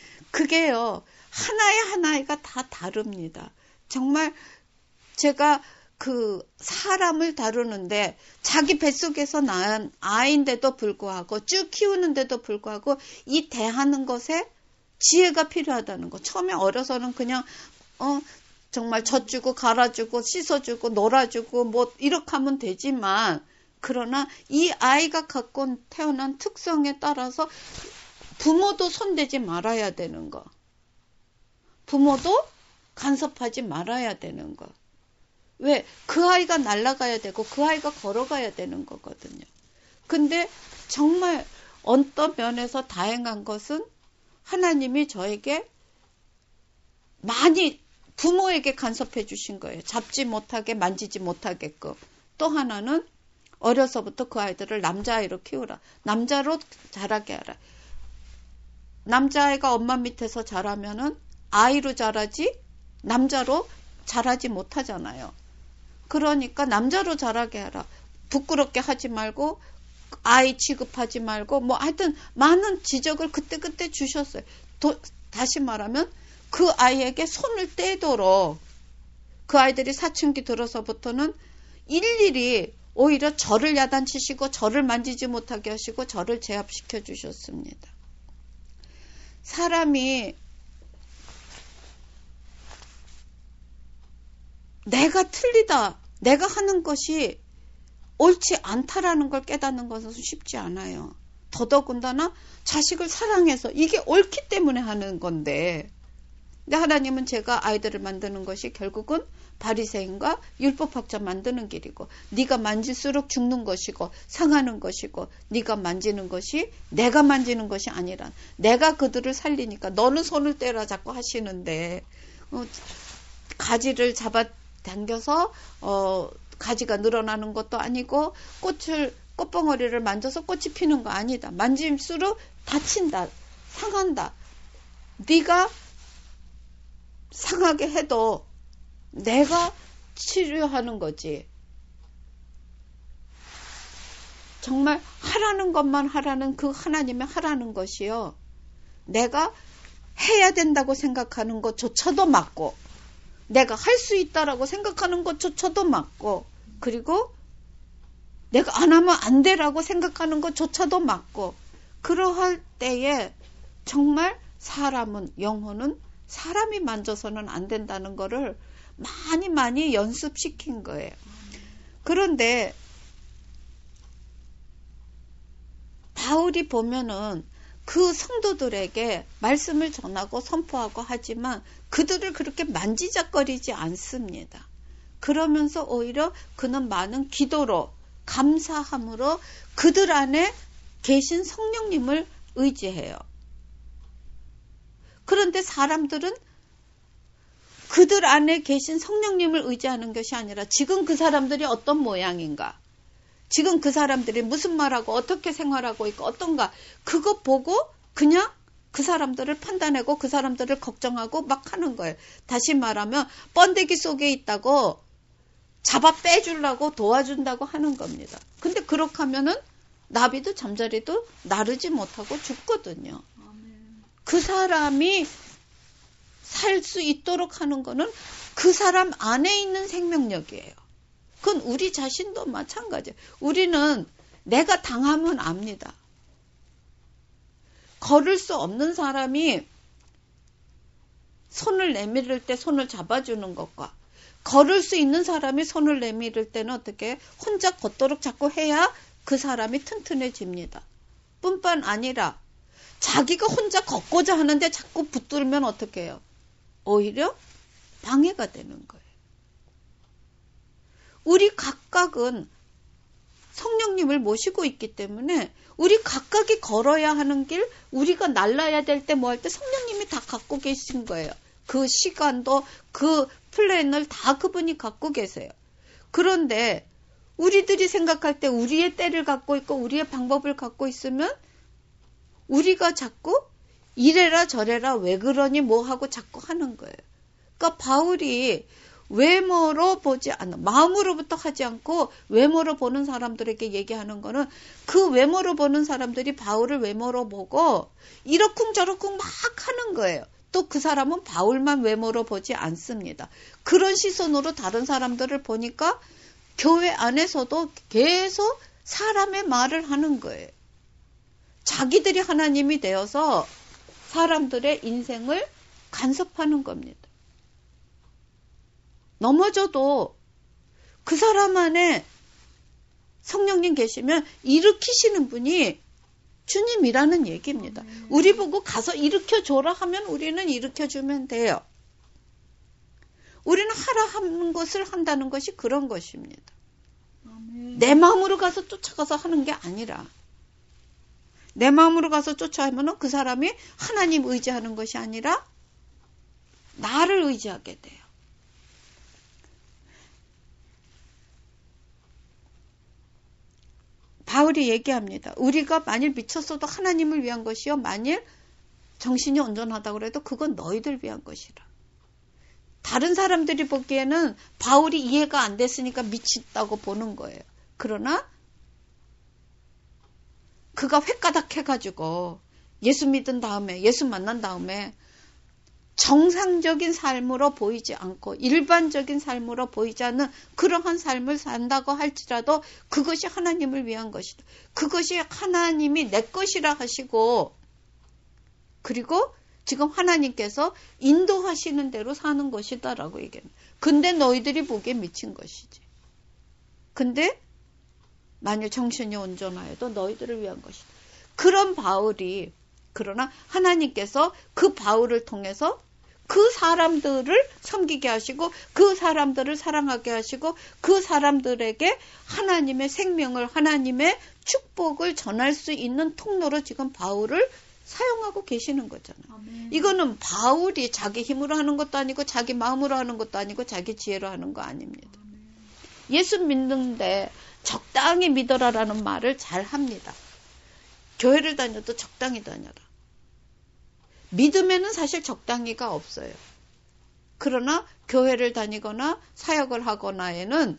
A: 그게요 하나의 하나가 다 다릅니다. 정말 제가 그 사람을 다루는데 자기 뱃속에서 낳은 아이인데도 불구하고 쭉 키우는데도 불구하고 이 대하는 것에 지혜가 필요하다는 거. 처음에 어려서는 그냥 어 정말 젖주고 갈아주고 씻어주고 놀아주고 뭐 이렇게 하면 되지만 그러나 이 아이가 갖고 태어난 특성에 따라서 부모도 손대지 말아야 되는 거. 부모도 간섭하지 말아야 되는 거. 왜? 그 아이가 날아가야 되고 그 아이가 걸어가야 되는 거거든요. 근데 정말 어떤 면에서 다행한 것은 하나님이 저에게 많이 부모에게 간섭해 주신 거예요. 잡지 못하게 만지지 못하게끔. 또 하나는 어려서부터 그 아이들을 남자아이로 키우라. 남자로 자라게 하라. 남자아이가 엄마 밑에서 자라면은 아이로 자라지 남자로 자라지 못하잖아요. 그러니까 남자로 자라게 하라. 부끄럽게 하지 말고 아이 취급하지 말고 뭐 하여튼 많은 지적을 그때그때 주셨어요. 도, 다시 말하면 그 아이에게 손을 떼도록 그 아이들이 사춘기 들어서부터는 일일이 오히려 저를 야단치시고 저를 만지지 못하게 하시고 저를 제압시켜 주셨습니다. 사람이 내가 틀리다, 내가 하는 것이 옳지 않다라는 걸 깨닫는 것은 쉽지 않아요. 더더군다나 자식을 사랑해서 이게 옳기 때문에 하는 건데 근데 하나님은 제가 아이들을 만드는 것이 결국은 바리새인과 율법학자 만드는 길이고 네가 만질수록 죽는 것이고 상하는 것이고 네가 만지는 것이 내가 만지는 것이 아니라 내가 그들을 살리니까 너는 손을 떼라 자꾸 하시는데 어, 가지를 잡아 당겨서 어, 가지가 늘어나는 것도 아니고 꽃을 꽃봉오리를 만져서 꽃이 피는 거 아니다. 만질수록 다친다. 상한다. 네가 상하게 해도 내가 치료하는 거지. 정말 하라는 것만 하라는 그 하나님의 하라는 것이요. 내가 해야 된다고 생각하는 것조차도 맞고, 내가 할 수 있다라고 생각하는 것조차도 맞고, 그리고 내가 안 하면 안 되라고 생각하는 것조차도 맞고, 그러할 때에 정말 사람은, 영혼은 사람이 만져서는 안 된다는 거를 많이 많이 연습시킨 거예요. 그런데 바울이 보면은 그 성도들에게 말씀을 전하고 선포하고 하지만 그들을 그렇게 만지작거리지 않습니다. 그러면서 오히려 그는 많은 기도로, 감사함으로 그들 안에 계신 성령님을 의지해요. 그런데 사람들은 그들 안에 계신 성령님을 의지하는 것이 아니라 지금 그 사람들이 어떤 모양인가, 지금 그 사람들이 무슨 말하고 어떻게 생활하고 있고 어떤가, 그거 보고 그냥 그 사람들을 판단하고 그 사람들을 걱정하고 막 하는 거예요. 다시 말하면 번데기 속에 있다고 잡아 빼주려고 도와준다고 하는 겁니다. 근데 그렇게 하면은 나비도 잠자리도 나르지 못하고 죽거든요. 그 사람이 살 수 있도록 하는 거는 그 사람 안에 있는 생명력이에요. 그건 우리 자신도 마찬가지예요. 우리는 내가 당하면 압니다. 걸을 수 없는 사람이 손을 내밀을 때 손을 잡아주는 것과 걸을 수 있는 사람이 손을 내밀을 때는 어떻게 혼자 걷도록 자꾸 해야 그 사람이 튼튼해집니다. 뿐만 아니라 자기가 혼자 걷고자 하는데 자꾸 붙들면 어떻게 해요? 오히려 방해가 되는 거예요. 우리 각각은 성령님을 모시고 있기 때문에 우리 각각이 걸어야 하는 길, 우리가 날라야 될 때 뭐 할 때 성령님이 다 갖고 계신 거예요. 그 시간도 그 플랜을 다 그분이 갖고 계세요. 그런데 우리들이 생각할 때 우리의 때를 갖고 있고 우리의 방법을 갖고 있으면 우리가 자꾸 이래라 저래라 왜 그러니 뭐 하고 자꾸 하는 거예요. 그러니까 바울이 외모로 보지 않는, 마음으로부터 하지 않고 외모로 보는 사람들에게 얘기하는 거는 그 외모로 보는 사람들이 바울을 외모로 보고 이러쿵저러쿵 막 하는 거예요. 또 그 사람은 바울만 외모로 보지 않습니다. 그런 시선으로 다른 사람들을 보니까 교회 안에서도 계속 사람의 말을 하는 거예요. 자기들이 하나님이 되어서 사람들의 인생을 간섭하는 겁니다. 넘어져도 그 사람 안에 성령님 계시면 일으키시는 분이 주님이라는 얘기입니다. 음. 우리 보고 가서 일으켜줘라 하면 우리는 일으켜주면 돼요. 우리는 하라 하는 것을 한다는 것이 그런 것입니다. 음. 내 마음으로 가서 쫓아가서 하는 게 아니라 내 마음으로 가서 쫓아가면 그 사람이 하나님 의지하는 것이 아니라 나를 의지하게 돼요. 바울이 얘기합니다. 우리가 만일 미쳤어도 하나님을 위한 것이요. 만일 정신이 온전하다고 해도 그건 너희들 위한 것이라. 다른 사람들이 보기에는 바울이 이해가 안 됐으니까 미쳤다고 보는 거예요. 그러나 그가 횟가닥해가지고 예수 믿은 다음에, 예수 만난 다음에 정상적인 삶으로 보이지 않고 일반적인 삶으로 보이지 않는 그러한 삶을 산다고 할지라도 그것이 하나님을 위한 것이다. 그것이 하나님이 내 것이라 하시고 그리고 지금 하나님께서 인도하시는 대로 사는 것이다라고 얘기합니다. 근데 너희들이 보기에 미친 것이지. 근데 만일 정신이 온전하여도 너희들을 위한 것이다. 그런 바울이 그러나 하나님께서 그 바울을 통해서 그 사람들을 섬기게 하시고 그 사람들을 사랑하게 하시고 그 사람들에게 하나님의 생명을 하나님의 축복을 전할 수 있는 통로로 지금 바울을 사용하고 계시는 거잖아요. 아멘. 이거는 바울이 자기 힘으로 하는 것도 아니고 자기 마음으로 하는 것도 아니고 자기 지혜로 하는 거 아닙니다. 아멘. 예수 믿는데 적당히 믿어라라는 말을 잘 합니다. 교회를 다녀도 적당히 다녀라. 믿음에는 사실 적당히가 없어요. 그러나 교회를 다니거나 사역을 하거나에는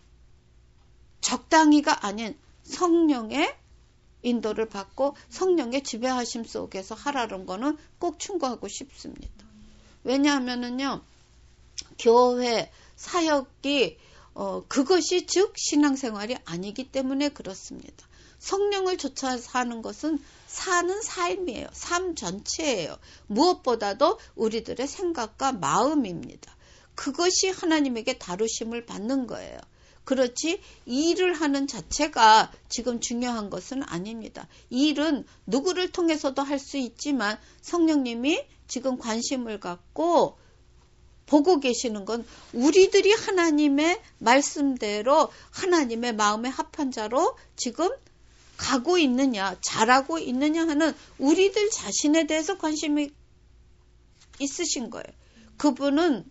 A: 적당히가 아닌 성령의 인도를 받고 성령의 지배하심 속에서 하라는 거는 꼭 충고하고 싶습니다. 왜냐하면은요, 교회, 사역이 어, 그것이 즉 신앙생활이 아니기 때문에 그렇습니다. 성령을 쫓아 사는 것은 사는 삶이에요. 삶 전체예요. 무엇보다도 우리들의 생각과 마음입니다. 그것이 하나님에게 다루심을 받는 거예요. 그렇지 일을 하는 자체가 지금 중요한 것은 아닙니다. 일은 누구를 통해서도 할 수 있지만 성령님이 지금 관심을 갖고 보고 계시는 건 우리들이 하나님의 말씀대로 하나님의 마음에 합한 자로 지금 가고 있느냐, 잘하고 있느냐 하는 우리들 자신에 대해서 관심이 있으신 거예요. 그분은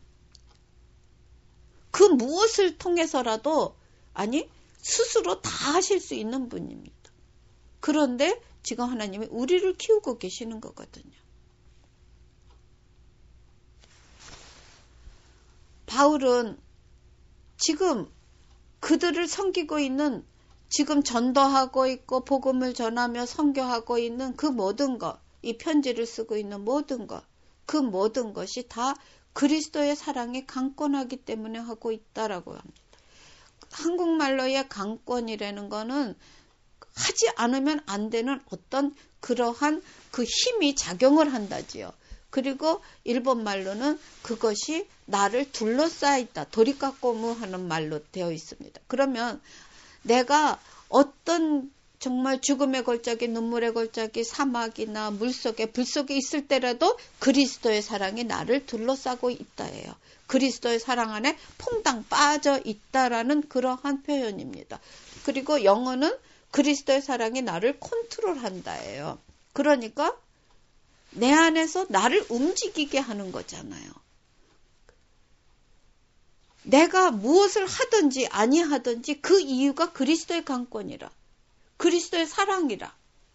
A: 그 무엇을 통해서라도 아니 스스로 다 하실 수 있는 분입니다. 그런데 지금 하나님이 우리를 키우고 계시는 거거든요. 바울은 지금 그들을 섬기고 있는, 지금 전도하고 있고 복음을 전하며 선교하고 있는 그 모든 것, 이 편지를 쓰고 있는 모든 것, 그 모든 것이 다 그리스도의 사랑에 강권하기 때문에 하고 있다라고 합니다. 한국말로의 강권이라는 거는 하지 않으면 안 되는 어떤 그러한 그 힘이 작용을 한다지요. 그리고 일본 말로는 그것이 나를 둘러싸있다. 도리카코무 하는 말로 되어 있습니다. 그러면 내가 어떤 정말 죽음의 골짜기, 눈물의 골짜기, 사막이나 물속에, 불속에 있을 때라도 그리스도의 사랑이 나를 둘러싸고 있다예요. 그리스도의 사랑 안에 퐁당 빠져 있다라는 그러한 표현입니다. 그리고 영어는 그리스도의 사랑이 나를 컨트롤한다예요. 그러니까 내 안에서 나를 움직이게 하는 거잖아요. 내가 무엇을 하든지 아니하든지 그 이유가 그리스도의 강권이라. 그리스도의 사랑이라.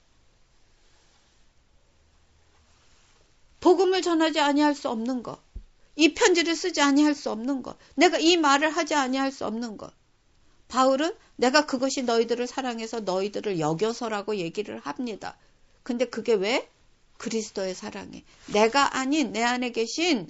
A: 복음을 전하지 아니할 수 없는 것. 이 편지를 쓰지 아니할 수 없는 것. 내가 이 말을 하지 아니할 수 없는 것. 바울은 내가 그것이 너희들을 사랑해서 너희들을 여겨서라고 얘기를 합니다. 근데 그게 왜? 그리스도의 사랑이. 내가 아닌 내 안에 계신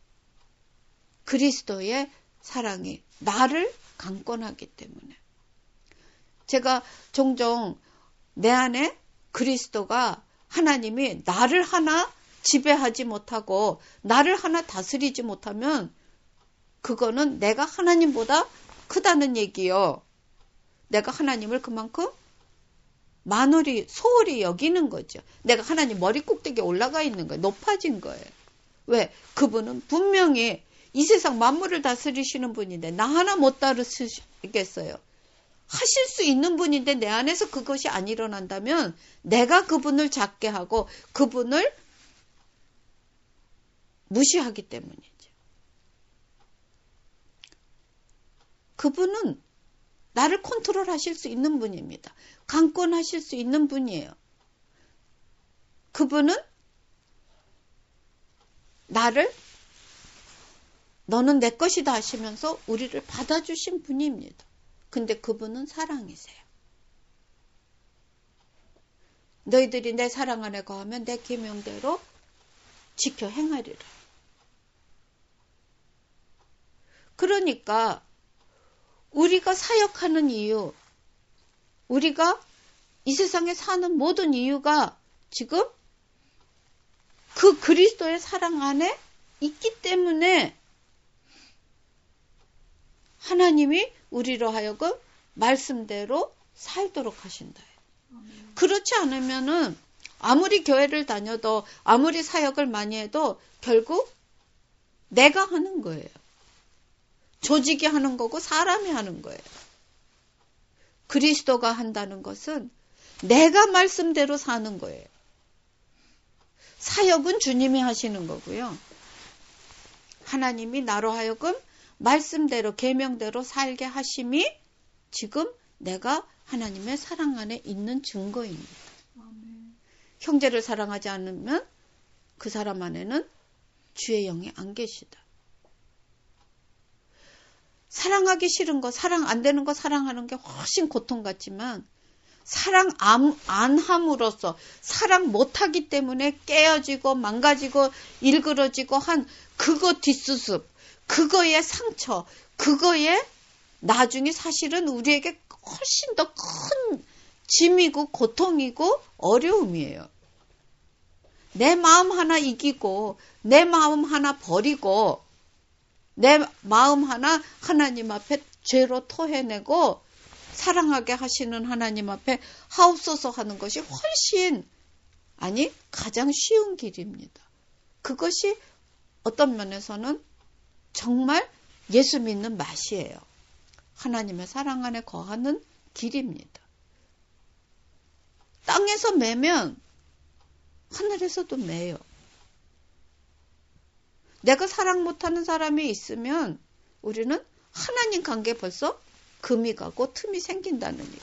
A: 그리스도의 사랑이 나를 강권하기 때문에. 제가 종종 내 안에 그리스도가 하나님이 나를 하나 지배하지 못하고 나를 하나 다스리지 못하면 그거는 내가 하나님보다 크다는 얘기요. 내가 하나님을 그만큼 만홀히 소홀히 여기는 거죠. 내가 하나님 머리 꼭대기에 올라가 있는 거예요. 높아진 거예요. 왜? 그분은 분명히 이 세상 만물을 다스리시는 분인데 나 하나 못 다루시겠어요. 하실 수 있는 분인데 내 안에서 그것이 안 일어난다면 내가 그분을 작게 하고 그분을 무시하기 때문이죠. 그분은 나를 컨트롤하실 수 있는 분입니다. 강권하실 수 있는 분이에요. 그분은 나를 너는 내 것이다 하시면서 우리를 받아주신 분입니다. 근데 그분은 사랑이세요. 너희들이 내 사랑 안에 거하면 내 계명대로 지켜 행하리라. 그러니까 우리가 사역하는 이유, 우리가 이 세상에 사는 모든 이유가 지금 그 그리스도의 사랑 안에 있기 때문에 하나님이 우리로 하여금 말씀대로 살도록 하신다. 음. 그렇지 않으면은 아무리 교회를 다녀도 아무리 사역을 많이 해도 결국 내가 하는 거예요. 조직이 하는 거고 사람이 하는 거예요. 그리스도가 한다는 것은 내가 말씀대로 사는 거예요. 사역은 주님이 하시는 거고요. 하나님이 나로 하여금 말씀대로 계명대로 살게 하심이 지금 내가 하나님의 사랑 안에 있는 증거입니다.
B: 아멘.
A: 형제를 사랑하지 않으면 그 사람 안에는 주의 영이 안 계시다. 사랑하기 싫은 거, 사랑 안 되는 거 사랑하는 게 훨씬 고통 같지만 사랑 안, 안 함으로써 사랑 못하기 때문에 깨어지고 망가지고 일그러지고 한 그거 뒷수습, 그거의 상처, 그거의 나중에 사실은 우리에게 훨씬 더 큰 짐이고 고통이고 어려움이에요. 내 마음 하나 이기고 내 마음 하나 버리고 내 마음 하나 하나님 앞에 죄로 토해내고 사랑하게 하시는 하나님 앞에 하옵소서 하는 것이 훨씬, 아니 가장 쉬운 길입니다. 그것이 어떤 면에서는 정말 예수 믿는 맛이에요. 하나님의 사랑 안에 거하는 길입니다. 땅에서 매면 하늘에서도 매요. 내가 사랑 못하는 사람이 있으면 우리는 하나님 관계 벌써 금이 가고 틈이 생긴다는 얘기예요.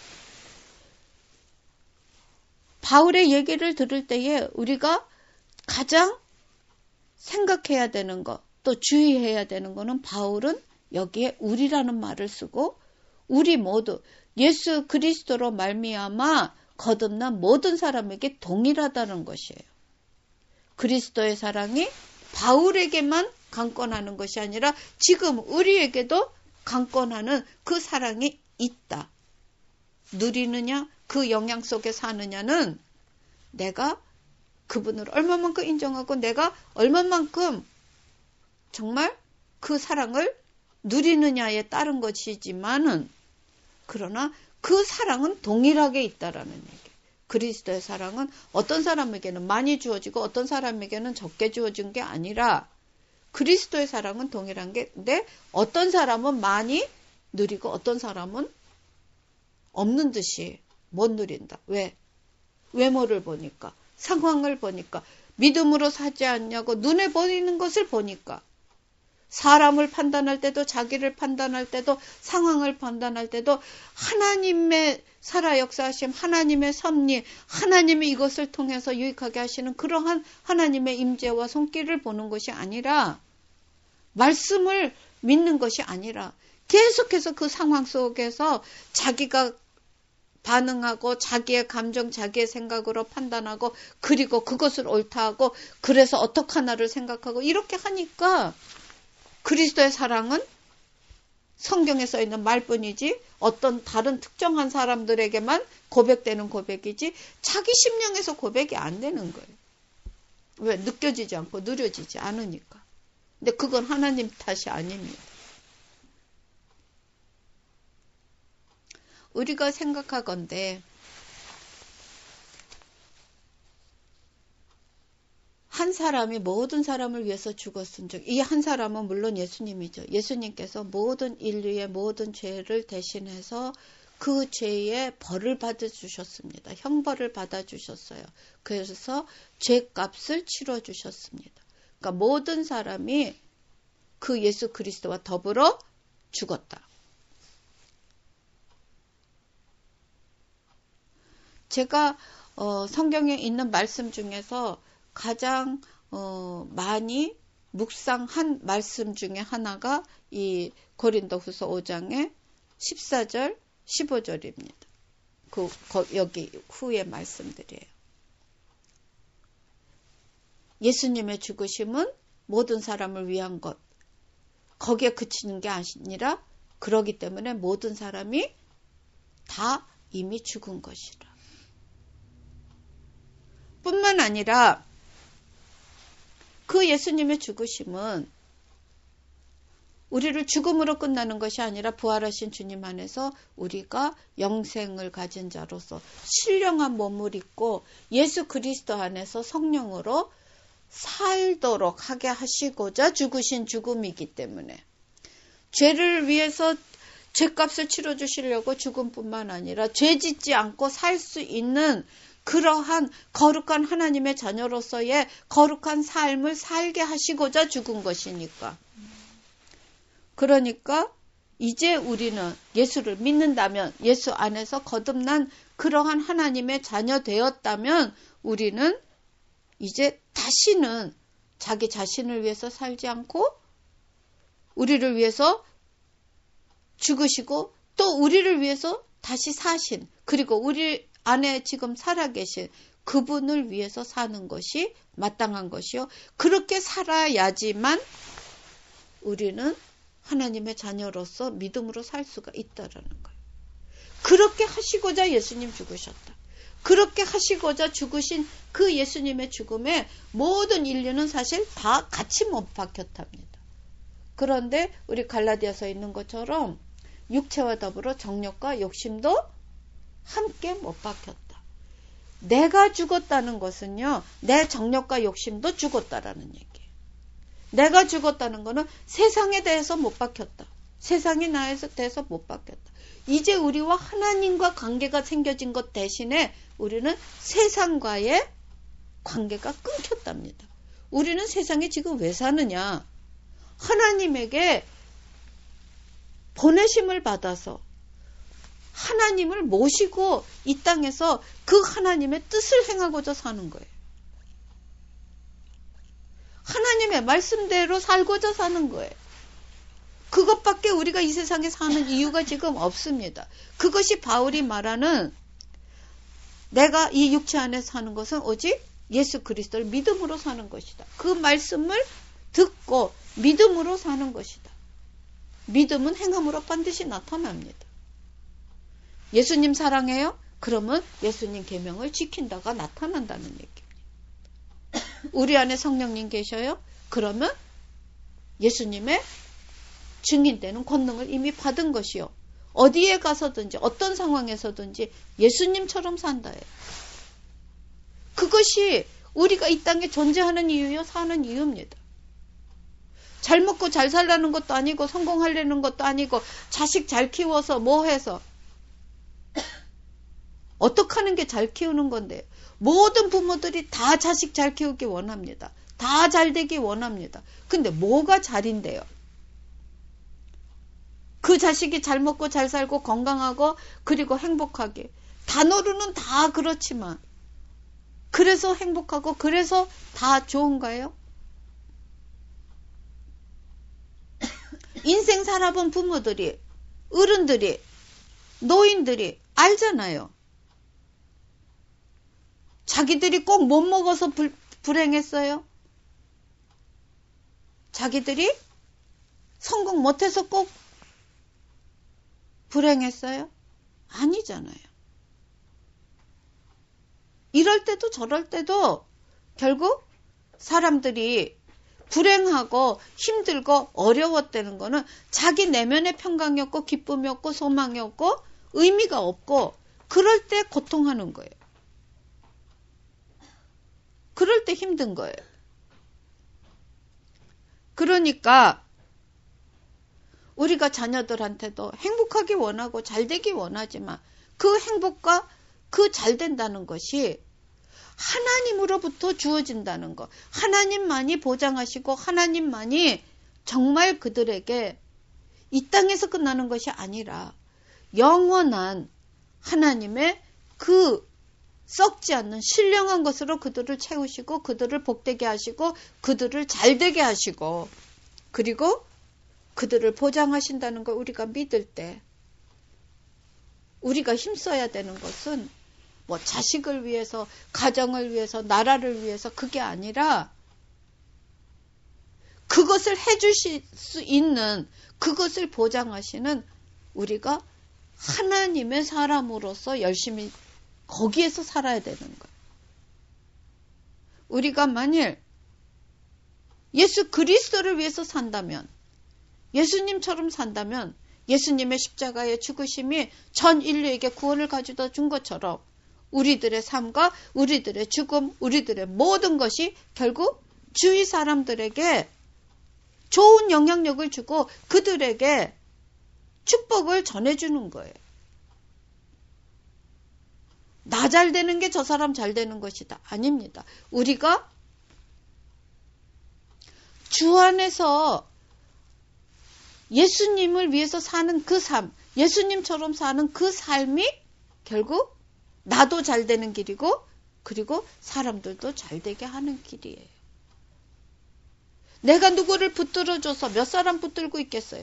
A: 바울의 얘기를 들을 때에 우리가 가장 생각해야 되는 것, 또 주의해야 되는 거는 바울은 여기에 우리라는 말을 쓰고 우리 모두 예수 그리스도로 말미암아 거듭난 모든 사람에게 동일하다는 것이에요. 그리스도의 사랑이 바울에게만 강권하는 것이 아니라 지금 우리에게도 강권하는 그 사랑이 있다. 누리느냐, 그 영향 속에 사느냐는 내가 그분을 얼마만큼 인정하고 내가 얼마만큼 정말 그 사랑을 누리느냐에 따른 것이지만은, 그러나 그 사랑은 동일하게 있다라는 얘기. 그리스도의 사랑은 어떤 사람에게는 많이 주어지고 어떤 사람에게는 적게 주어진 게 아니라 그리스도의 사랑은 동일한 게, 근데 어떤 사람은 많이 누리고 어떤 사람은 없는 듯이 못 누린다. 왜? 외모를 보니까, 상황을 보니까, 믿음으로 사지 않냐고 눈에 보이는 것을 보니까, 사람을 판단할 때도 자기를 판단할 때도 상황을 판단할 때도 하나님의 살아 역사하심, 하나님의 섭리, 하나님이 이것을 통해서 유익하게 하시는 그러한 하나님의 임재와 손길을 보는 것이 아니라, 말씀을 믿는 것이 아니라 계속해서 그 상황 속에서 자기가 반응하고 자기의 감정, 자기의 생각으로 판단하고 그리고 그것을 옳다 하고 그래서 어떡하나를 생각하고 이렇게 하니까 그리스도의 사랑은 성경에 써 있는 말뿐이지 어떤 다른 특정한 사람들에게만 고백되는 고백이지 자기 심령에서 고백이 안 되는 거예요. 왜? 느껴지지 않고 누려지지 않으니까. 근데 그건 하나님 탓이 아닙니다. 우리가 생각하건대 한 사람이 모든 사람을 위해서 죽었은즉, 이 한 사람은 물론 예수님이죠. 예수님께서 모든 인류의 모든 죄를 대신해서 그 죄의 벌을 받아주셨습니다. 형벌을 받아주셨어요. 그래서 죄값을 치러주셨습니다. 그러니까 모든 사람이 그 예수 그리스도와 더불어 죽었다. 제가 어, 성경에 있는 말씀 중에서 가장 어, 많이 묵상한 말씀 중에 하나가 이 고린도후서 오 장의 십사 절, 십오 절입니다. 그 거, 여기 후의 말씀들이에요. 예수님의 죽으심은 모든 사람을 위한 것, 거기에 그치는 게 아니라 그러기 때문에 모든 사람이 다 이미 죽은 것이라. 뿐만 아니라 그 예수님의 죽으심은 우리를 죽음으로 끝나는 것이 아니라 부활하신 주님 안에서 우리가 영생을 가진 자로서 신령한 몸을 입고 예수 그리스도 안에서 성령으로 살도록 하게 하시고자 죽으신 죽음이기 때문에, 죄를 위해서 죄값을 치러주시려고 죽음뿐만 아니라 죄 짓지 않고 살 수 있는 그러한 거룩한 하나님의 자녀로서의 거룩한 삶을 살게 하시고자 죽은 것이니까. 그러니까 이제 우리는 예수를 믿는다면, 예수 안에서 거듭난 그러한 하나님의 자녀 되었다면 우리는 이제 다시는 자기 자신을 위해서 살지 않고 우리를 위해서 죽으시고 또 우리를 위해서 다시 사신, 그리고 우리 안에 지금 살아계신 그분을 위해서 사는 것이 마땅한 것이요. 그렇게 살아야지만 우리는 하나님의 자녀로서 믿음으로 살 수가 있다라는 거예요. 그렇게 하시고자 예수님 죽으셨다. 그렇게 하시고자 죽으신 그 예수님의 죽음에 모든 인류는 사실 다 같이 못 박혔답니다. 그런데 우리 갈라디아서에 있는 것처럼 육체와 더불어 정욕과 욕심도 함께 못 박혔다. 내가 죽었다는 것은요, 내 정욕과 욕심도 죽었다라는 얘기예요. 내가 죽었다는 것은 세상에 대해서 못 박혔다. 세상이 나에 대해서 못 박혔다. 이제 우리와 하나님과 관계가 생겨진 것 대신에 우리는 세상과의 관계가 끊겼답니다. 우리는 세상에 지금 왜 사느냐? 하나님에게 보내심을 받아서 하나님을 모시고 이 땅에서 그 하나님의 뜻을 행하고자 사는 거예요. 하나님의 말씀대로 살고자 사는 거예요. 그것밖에 우리가 이 세상에 사는 이유가 지금 없습니다. 그것이 바울이 말하는 내가 이 육체 안에 사는 것은 오직 예수 그리스도를 믿음으로 사는 것이다. 그 말씀을 듣고 믿음으로 사는 것이다. 믿음은 행함으로 반드시 나타납니다. 예수님 사랑해요? 그러면 예수님 계명을 지킨다가 나타난다는 얘기입니다. 우리 안에 성령님 계셔요? 그러면 예수님의 증인되는 권능을 이미 받은 것이요. 어디에 가서든지 어떤 상황에서든지 예수님처럼 산다예요. 그것이 우리가 이 땅에 존재하는 이유요, 사는 이유입니다. 잘 먹고 잘 살라는 것도 아니고 성공하려는 것도 아니고 자식 잘 키워서 뭐 해서 어떻게 하는 게 잘 키우는 건데 모든 부모들이 다 자식 잘 키우기 원합니다. 다 잘 되기 원합니다. 근데 뭐가 잘인데요? 그 자식이 잘 먹고 잘 살고 건강하고 그리고 행복하게. 단어로는 다 그렇지만 그래서 행복하고 그래서 다 좋은가요? 인생 살아본 부모들이, 어른들이, 노인들이 알잖아요. 자기들이 꼭 못 먹어서 불, 불행했어요? 자기들이 성공 못해서 꼭 불행했어요? 아니잖아요. 이럴 때도 저럴 때도 결국 사람들이 불행하고 힘들고 어려웠다는 거는 자기 내면의 평강이 없고 기쁨이 없고 소망이 없고 의미가 없고 그럴 때 고통하는 거예요. 그럴 때 힘든 거예요. 그러니까 우리가 자녀들한테도 행복하기 원하고 잘 되기 원하지만 그 행복과 그 잘 된다는 것이 하나님으로부터 주어진다는 것. 하나님만이 보장하시고 하나님만이 정말 그들에게 이 땅에서 끝나는 것이 아니라 영원한 하나님의 그 썩지 않는 신령한 것으로 그들을 채우시고 그들을 복되게 하시고 그들을 잘되게 하시고 그리고 그들을 보장하신다는 걸 우리가 믿을 때 우리가 힘써야 되는 것은 뭐 자식을 위해서, 가정을 위해서, 나라를 위해서 그게 아니라 그것을 해주실 수 있는 그것을 보장하시는 우리가 하나님의 사람으로서 열심히 거기에서 살아야 되는 거예요. 우리가 만일 예수 그리스도를 위해서 산다면, 예수님처럼 산다면 예수님의 십자가의 죽으심이 전 인류에게 구원을 가져다 준 것처럼 우리들의 삶과 우리들의 죽음, 우리들의 모든 것이 결국 주위 사람들에게 좋은 영향력을 주고 그들에게 축복을 전해주는 거예요. 나 잘 되는 게 저 사람 잘 되는 것이다. 아닙니다. 우리가 주 안에서 예수님을 위해서 사는 그 삶, 예수님처럼 사는 그 삶이 결국 나도 잘 되는 길이고 그리고 사람들도 잘 되게 하는 길이에요. 내가 누구를 붙들어줘서 몇 사람 붙들고 있겠어요?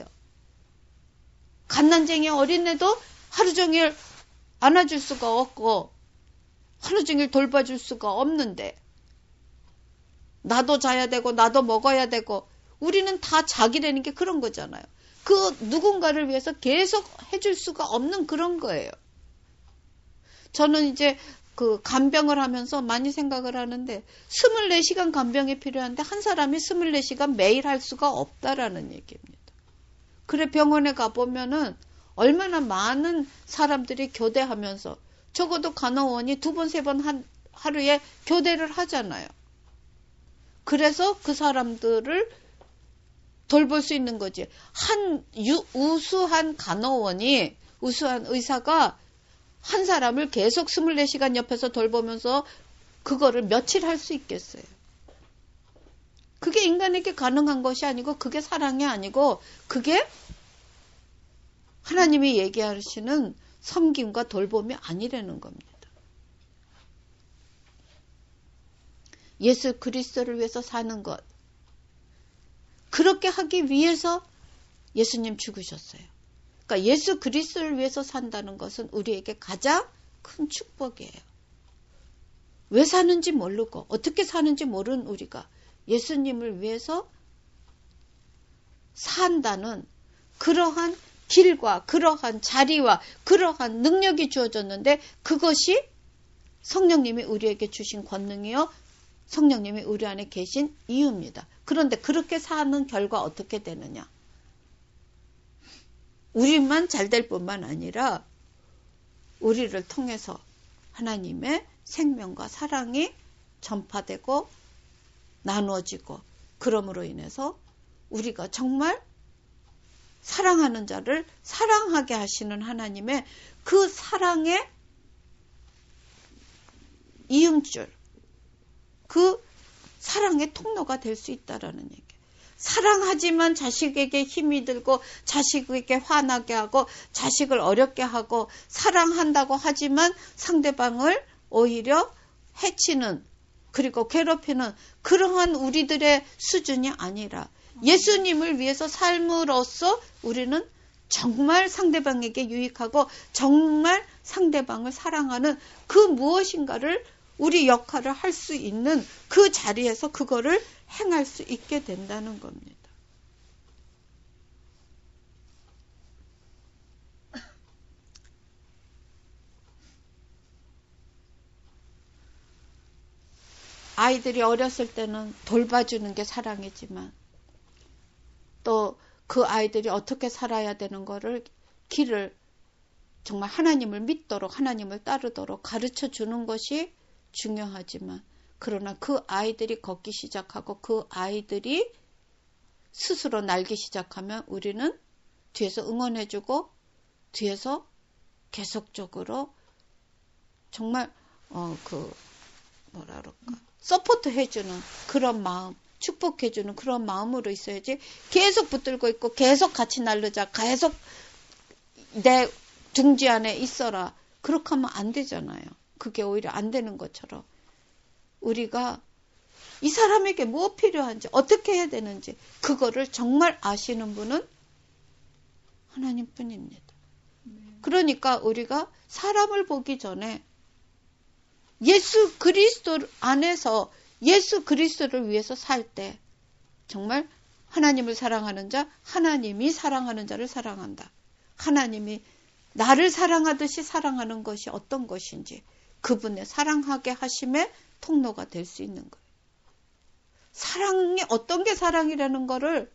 A: 갓난쟁이 어린애도 하루 종일 안아줄 수가 없고 하루 종일 돌봐줄 수가 없는데 나도 자야 되고 나도 먹어야 되고 우리는 다 자기라는 게 그런 거잖아요. 그 누군가를 위해서 계속 해줄 수가 없는 그런 거예요. 저는 이제 그 간병을 하면서 많이 생각을 하는데 스물네 시간 간병이 필요한데 한 사람이 스물네 시간 매일 할 수가 없다라는 얘기입니다. 그래 병원에 가보면은 얼마나 많은 사람들이 교대하면서 적어도 간호원이 두 번, 세 번 한 하루에 교대를 하잖아요. 그래서 그 사람들을 돌볼 수 있는 거지. 한 유, 우수한 간호원이, 우수한 의사가 한 사람을 계속 스물네 시간 옆에서 돌보면서 그거를 며칠 할 수 있겠어요. 그게 인간에게 가능한 것이 아니고 그게 사랑이 아니고 그게 하나님이 얘기하시는 섬김과 돌봄이 아니라는 겁니다. 예수 그리스도를 위해서 사는 것. 그렇게 하기 위해서 예수님 죽으셨어요. 그러니까 예수 그리스도를 위해서 산다는 것은 우리에게 가장 큰 축복이에요. 왜 사는지 모르고 어떻게 사는지 모르는 우리가 예수님을 위해서 산다는 그러한 길과 그러한 자리와 그러한 능력이 주어졌는데 그것이 성령님이 우리에게 주신 권능이요. 성령님이 우리 안에 계신 이유입니다. 그런데 그렇게 사는 결과 어떻게 되느냐? 우리만 잘 될 뿐만 아니라 우리를 통해서 하나님의 생명과 사랑이 전파되고 나누어지고 그러므로 인해서 우리가 정말 사랑하는 자를 사랑하게 하시는 하나님의 그 사랑의 이음줄, 그 사랑의 통로가 될 수 있다라는 얘기예요. 사랑하지만 자식에게 힘이 들고 자식에게 화나게 하고 자식을 어렵게 하고 사랑한다고 하지만 상대방을 오히려 해치는 그리고 괴롭히는 그러한 우리들의 수준이 아니라 예수님을 위해서 삶으로써 우리는 정말 상대방에게 유익하고 정말 상대방을 사랑하는 그 무엇인가를 우리 역할을 할 수 있는 그 자리에서 그거를 행할 수 있게 된다는 겁니다. 아이들이 어렸을 때는 돌봐주는 게 사랑이지만 또 그 아이들이 어떻게 살아야 되는 거를 길을 정말 하나님을 믿도록 하나님을 따르도록 가르쳐 주는 것이 중요하지만 그러나 그 아이들이 걷기 시작하고 그 아이들이 스스로 날기 시작하면 우리는 뒤에서 응원해주고 뒤에서 계속적으로 정말 어 그 뭐라 그럴까 서포트 해주는 그런 마음 축복해주는 그런 마음으로 있어야지 계속 붙들고 있고 계속 같이 날르자 계속 내 둥지 안에 있어라 그렇게 하면 안 되잖아요. 그게 오히려 안 되는 것처럼 우리가 이 사람에게 뭐 필요한지 어떻게 해야 되는지 그거를 정말 아시는 분은 하나님뿐입니다. 그러니까 우리가 사람을 보기 전에 예수 그리스도 안에서 예수 그리스도를 위해서 살 때 정말 하나님을 사랑하는 자, 하나님이 사랑하는 자를 사랑한다. 하나님이 나를 사랑하듯이 사랑하는 것이 어떤 것인지 그분의 사랑하게 하심의 통로가 될 수 있는 거예요. 사랑이 어떤 게 사랑이라는 거를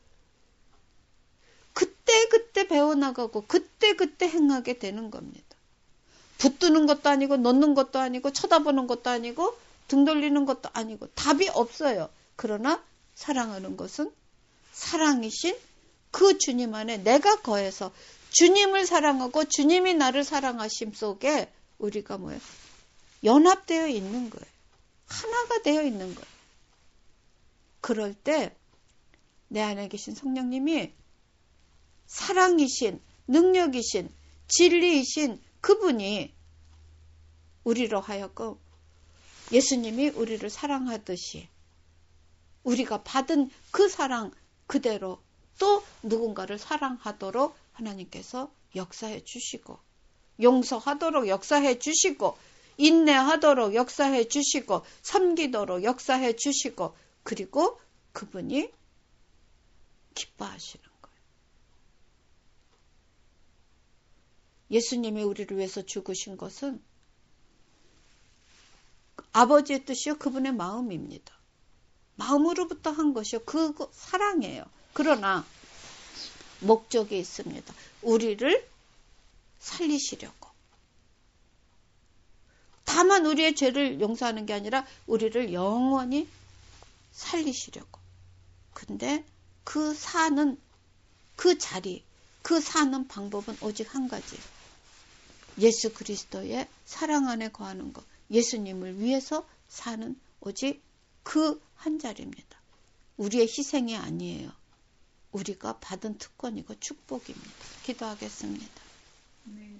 A: 그때그때 배워나가고 그때그때 행하게 되는 겁니다. 붙드는 것도 아니고 놓는 것도 아니고 쳐다보는 것도 아니고 등 돌리는 것도 아니고 답이 없어요. 그러나 사랑하는 것은 사랑이신 그 주님 안에 내가 거해서 주님을 사랑하고 주님이 나를 사랑하심 속에 우리가 뭐예요? 연합되어 있는 거예요. 하나가 되어 있는 거예요. 그럴 때 내 안에 계신 성령님이 사랑이신, 능력이신, 진리이신 그분이 우리로 하여금 예수님이 우리를 사랑하듯이 우리가 받은 그 사랑 그대로 또 누군가를 사랑하도록 하나님께서 역사해 주시고, 용서하도록 역사해 주시고, 인내하도록 역사해 주시고, 섬기도록 역사해 주시고, 그리고 그분이 기뻐하시는 거예요. 예수님이 우리를 위해서 죽으신 것은 아버지의 뜻이요 그분의 마음입니다. 마음으로부터 한 것이요 그 사랑이에요. 그러나 목적이 있습니다. 우리를 살리시려고. 다만 우리의 죄를 용서하는 게 아니라 우리를 영원히 살리시려고. 근데 그 사는 그 자리, 그 사는 방법은 오직 한 가지. 예수 그리스도의 사랑 안에 거하는 것. 예수님을 위해서 사는 오직 그 한 자리입니다. 우리의 희생이 아니에요. 우리가 받은 특권이고 축복입니다. 기도하겠습니다. 네.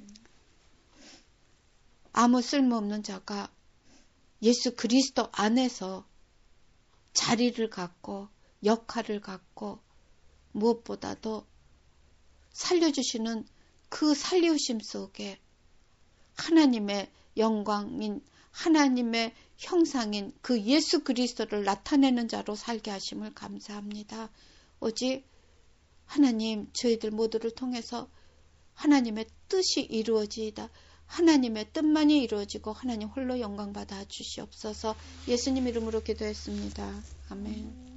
A: 아무 쓸모없는 자가 예수 그리스도 안에서 자리를 갖고 역할을 갖고 무엇보다도 살려주시는 그 살리우심 속에 하나님의 영광인 하나님의 형상인 그 예수 그리스도를 나타내는 자로 살게 하심을 감사합니다. 오직 하나님 저희들 모두를 통해서 하나님의 뜻이 이루어지이다. 하나님의 뜻만이 이루어지고 하나님 홀로 영광 받아 주시옵소서. 예수님 이름으로 기도했습니다. 아멘.